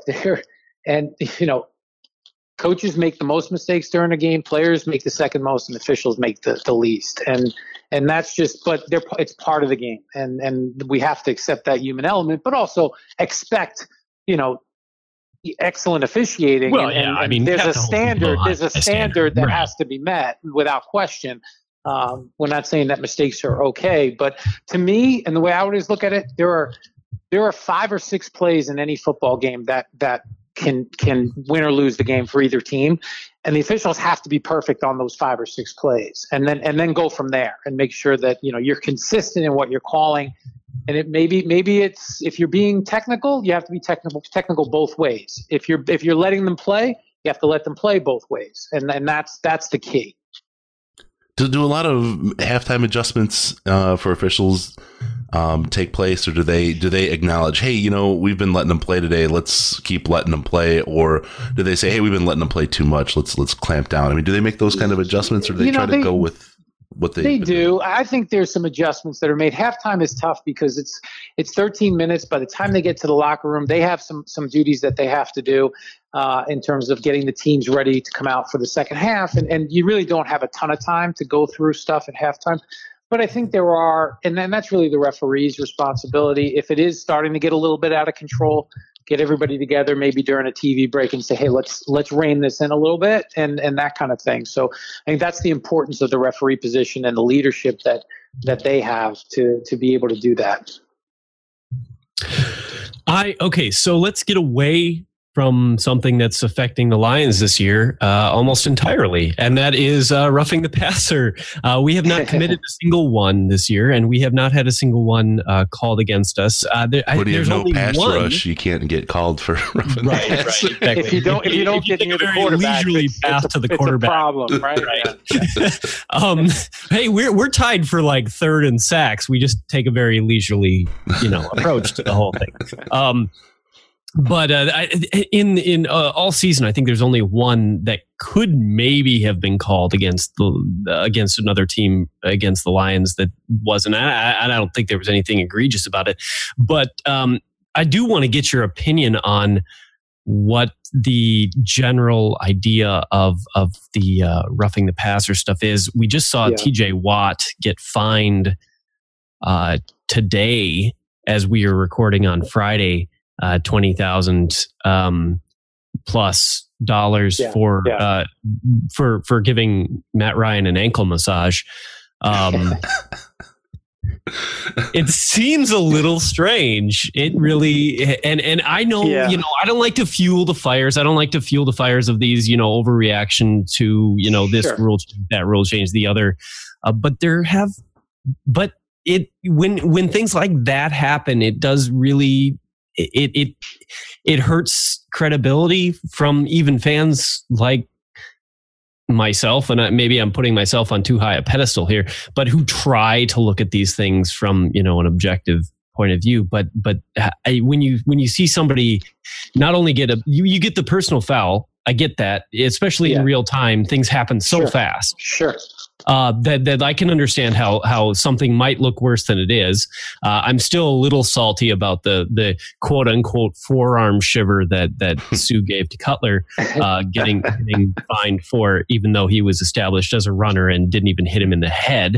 coaches make the most mistakes during a game, players make the second most, and officials make the least. And that's just, but it's part of the game. And we have to accept that human element, but also expect, excellent officiating. Well, there's a standard that has to be met without question. We're not saying that mistakes are okay, but to me, and the way I always look at it, there are 5 or 6 plays in any football game that can win or lose the game for either team, and the officials have to be perfect on those 5 or 6 plays, and then go from there and make sure that you're consistent in what you're calling. And it maybe it's, if you're being technical, you have to be technical both ways. If you're letting them play, you have to let them play both ways, and that's the key. Do a lot of halftime adjustments for officials take place, or do they acknowledge, hey, we've been letting them play today, let's keep letting them play, or do they say, hey, we've been letting them play too much, let's clamp down? I mean, do they make those kind of adjustments, or do they try to go with what they do? I think there's some adjustments that are made. Halftime is tough because it's 13 minutes. By the time they get to the locker room, they have some duties that they have to do in terms of getting the teams ready to come out for the second half. And you really don't have a ton of time to go through stuff at halftime. But I think there are, and then that's really the referee's responsibility. If it is starting to get a little bit out of control, get everybody together maybe during a TV break and say, hey, let's rein this in a little bit, and that kind of thing. So I think that's the importance of the referee position and the leadership that they have to be able to do that. Okay, so let's get away from something that's affecting the Lions this year almost entirely, and that is roughing the passer. We have not committed a single one this year, and we have not had a single one called against us. When you have no pass rush, you can't get called for roughing the passer. Right, exactly. If you don't get near the quarterback, leisurely path to the quarterback. It's a problem, right? Hey, we're tied for like third in sacks. We just take a very leisurely, approach to the whole thing. But in all season, I think there's only one that could maybe have been called against another team, against the Lions, that wasn't. I don't think there was anything egregious about it. But I do want to get your opinion on what the general idea of the roughing the passer stuff is. We just saw TJ Watt get fined today as we are recording on Friday. $20,000 plus dollars for giving Matt Ryan an ankle massage. It seems a little strange. It really, and I know, I don't like to fuel the fires. I don't like to fuel the fires of these, overreaction to, this rule, that rule change, the other. But when things like that happen, it does really. It hurts credibility from even fans like myself, and maybe I'm putting myself on too high a pedestal here, but who try to look at these things from an objective point of view. But when you see somebody not only get you get the personal foul, I get that, especially in real time, things happen so fast. Sure. That I can understand how something might look worse than it is. I'm still a little salty about the quote unquote forearm shiver that Sue gave to Cutler, getting fined for, even though he was established as a runner and didn't even hit him in the head.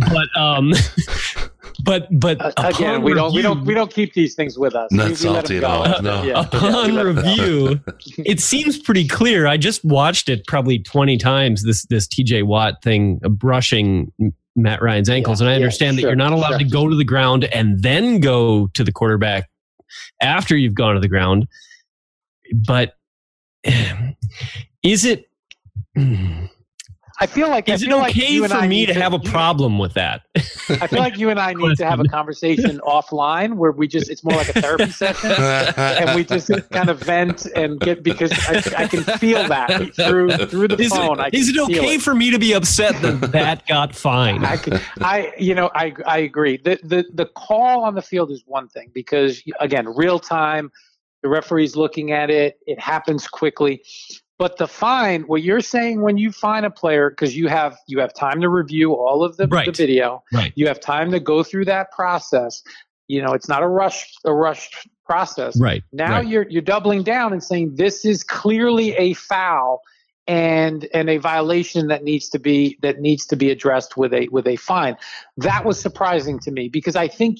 But again, we don't keep these things with us. Not salty at all. No. Upon review, it seems pretty clear. I just watched it probably 20 times. This TJ Watt thing, brushing Matt Ryan's ankles, and I understand that you're not allowed to go to the ground and then go to the quarterback after you've gone to the ground. But is it? I feel like is it okay for me to have a problem with that? I feel like you and I need to have a conversation offline where it's more like a therapy session, and we just kind of vent and because I can feel that through the phone. Is it okay for me to be upset that got fined? I agree. The call on the field is one thing because again, real time, the referee's looking at it. It happens quickly. But the fine, what you're saying when you fine a player, because you have time to review all of the video, you have time to go through that process. It's not a rushed process. Right. Now you're doubling down and saying this is clearly a foul and a violation that needs to be addressed with a fine. That was surprising to me because I think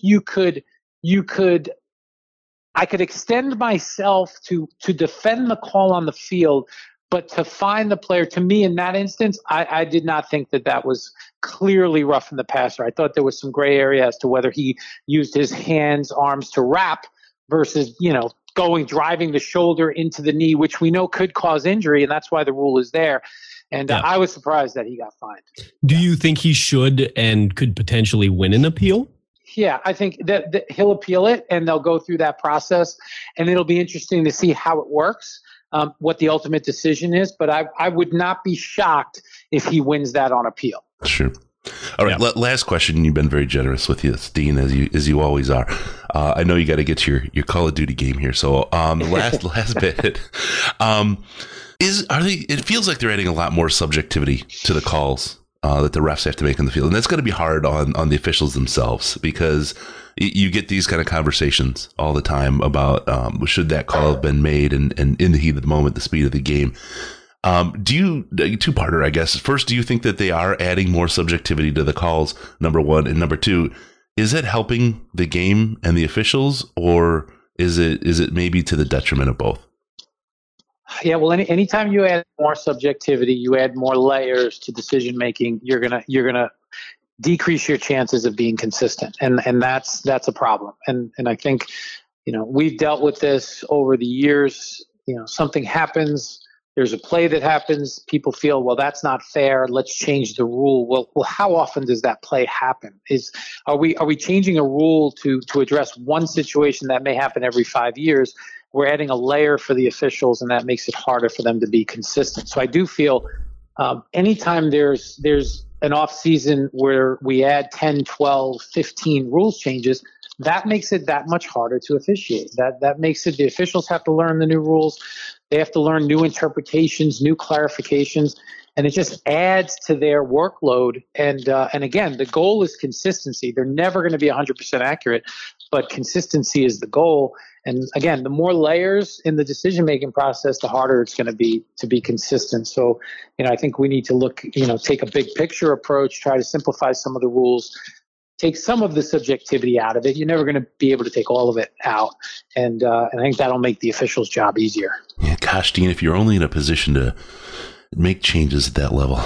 I could extend myself to defend the call on the field, but to find the player, to me in that instance, I did not think that was clearly roughing the passer. I thought there was some gray area as to whether he used his hands, arms to wrap versus, driving the shoulder into the knee, which we know could cause injury, and that's why the rule is there. And I was surprised that he got fined. Do you think he should and could potentially win an appeal? Yeah, I think that he'll appeal it, and they'll go through that process, and it'll be interesting to see how it works, what the ultimate decision is. But I would not be shocked if he wins that on appeal. Sure. All right. Yeah. Last question. You've been very generous with this, Dean, as you always are. I know you got to get to your Call of Duty game here. So the last bit it feels like they're adding a lot more subjectivity to the calls that the refs have to make in the field. And that's going to be hard on the officials themselves because you get these kind of conversations all the time about should that call have been made and in the heat of the moment, the speed of the game. Two-parter, I guess. First, do you think that they are adding more subjectivity to the calls, number one? And number two, is it helping the game and the officials, or is it maybe to the detriment of both? Yeah, well, anytime you add more subjectivity, you add more layers to decision making, you're gonna decrease your chances of being consistent, and that's a problem. And I think we've dealt with this over the years. Something happens, there's a play that happens, people feel, well, that's not fair, let's change the rule. Well, how often does that play happen? Are we changing a rule to address one situation that may happen every 5 years? We're adding a layer for the officials, and that makes it harder for them to be consistent. So I do feel anytime there's an off season where we add 10, 12, 15 rules changes, that makes it that much harder to officiate. That makes it the officials have to learn the new rules. They have to learn new interpretations, new clarifications, and it just adds to their workload. And again, the goal is consistency. They're never going to be 100% accurate, but consistency is the goal. And again, the more layers in the decision-making process, the harder it's going to be consistent. So, I think we need to look, take a big picture approach, try to simplify some of the rules, take some of the subjectivity out of it. You're never going to be able to take all of it out. And I think that'll make the officials' job easier. Yeah, gosh, Dean, if you're only in a position to make changes at that level.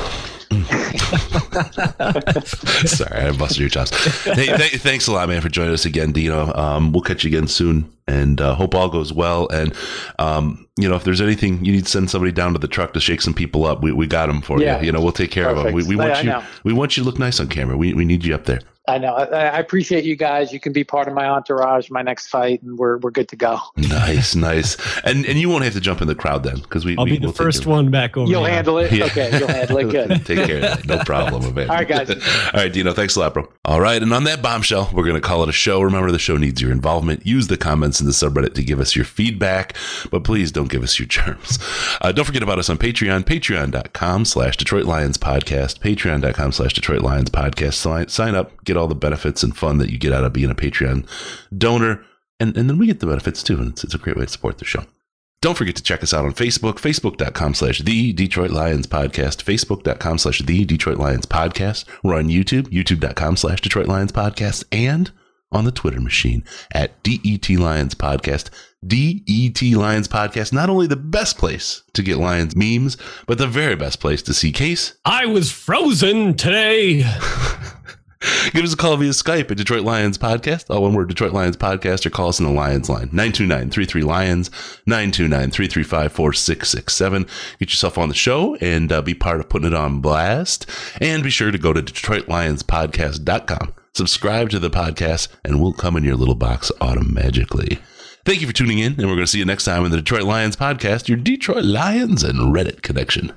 Sorry, I busted your chops. Hey, thanks a lot, man, for joining us again, Dino. We'll catch you again soon, and hope all goes well. And if there's anything you need to send somebody down to the truck to shake some people up, we got them for you. We'll take care of them. We want you to look nice on camera. We need you up there. I know. I appreciate you guys. You can be part of my entourage, my next fight, and we're good to go. Nice. And you won't have to jump in the crowd then, because I'll be the first one back over. You'll handle it? Yeah. Okay, you'll handle it. Good. Take care of that. No problem, man. All right, guys. All right, Dino. Thanks a lot, bro. All right, and on that bombshell, we're going to call it a show. Remember, the show needs your involvement. Use the comments in the subreddit to give us your feedback, but please don't give us your germs. Don't forget about us on Patreon, patreon.com/Detroit Lions Podcast, patreon.com/Detroit Lions Podcast. Sign up, get all the benefits and fun that you get out of being a Patreon donor, and then we get the benefits too, and it's a great way to support the show. Don't forget to check us out on Facebook, facebook.com/The Detroit Lions Podcast, facebook.com/The Detroit Lions Podcast. We're on YouTube, youtube.com/Detroit Lions Podcast, and on the Twitter machine at DET Lions Podcast. DET Lions Podcast, not only the best place to get Lions memes, but the very best place to see Case. I was frozen today. Give us a call via Skype at Detroit Lions Podcast. All one word, Detroit Lions Podcast, or call us in the Lions line, 929-33-LIONS, 929-335-4667. Get yourself on the show and be part of putting it on blast. And be sure to go to DetroitLionsPodcast.com. Subscribe to the podcast, and we'll come in your little box automatically. Thank you for tuning in, and we're going to see you next time in the Detroit Lions Podcast, your Detroit Lions and Reddit connection.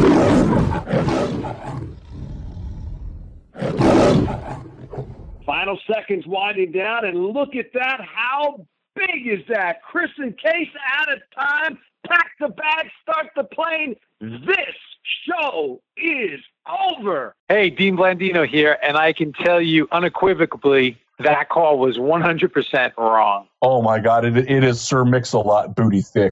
Final seconds winding down, and look at that. How big is that? Chris and Case out of time. Pack the bag, start the plane. This show is over. Hey, Dean Blandino here, and I can tell you unequivocally that call was 100% wrong. Oh, my God. It is Sir Mix-a-Lot booty thick.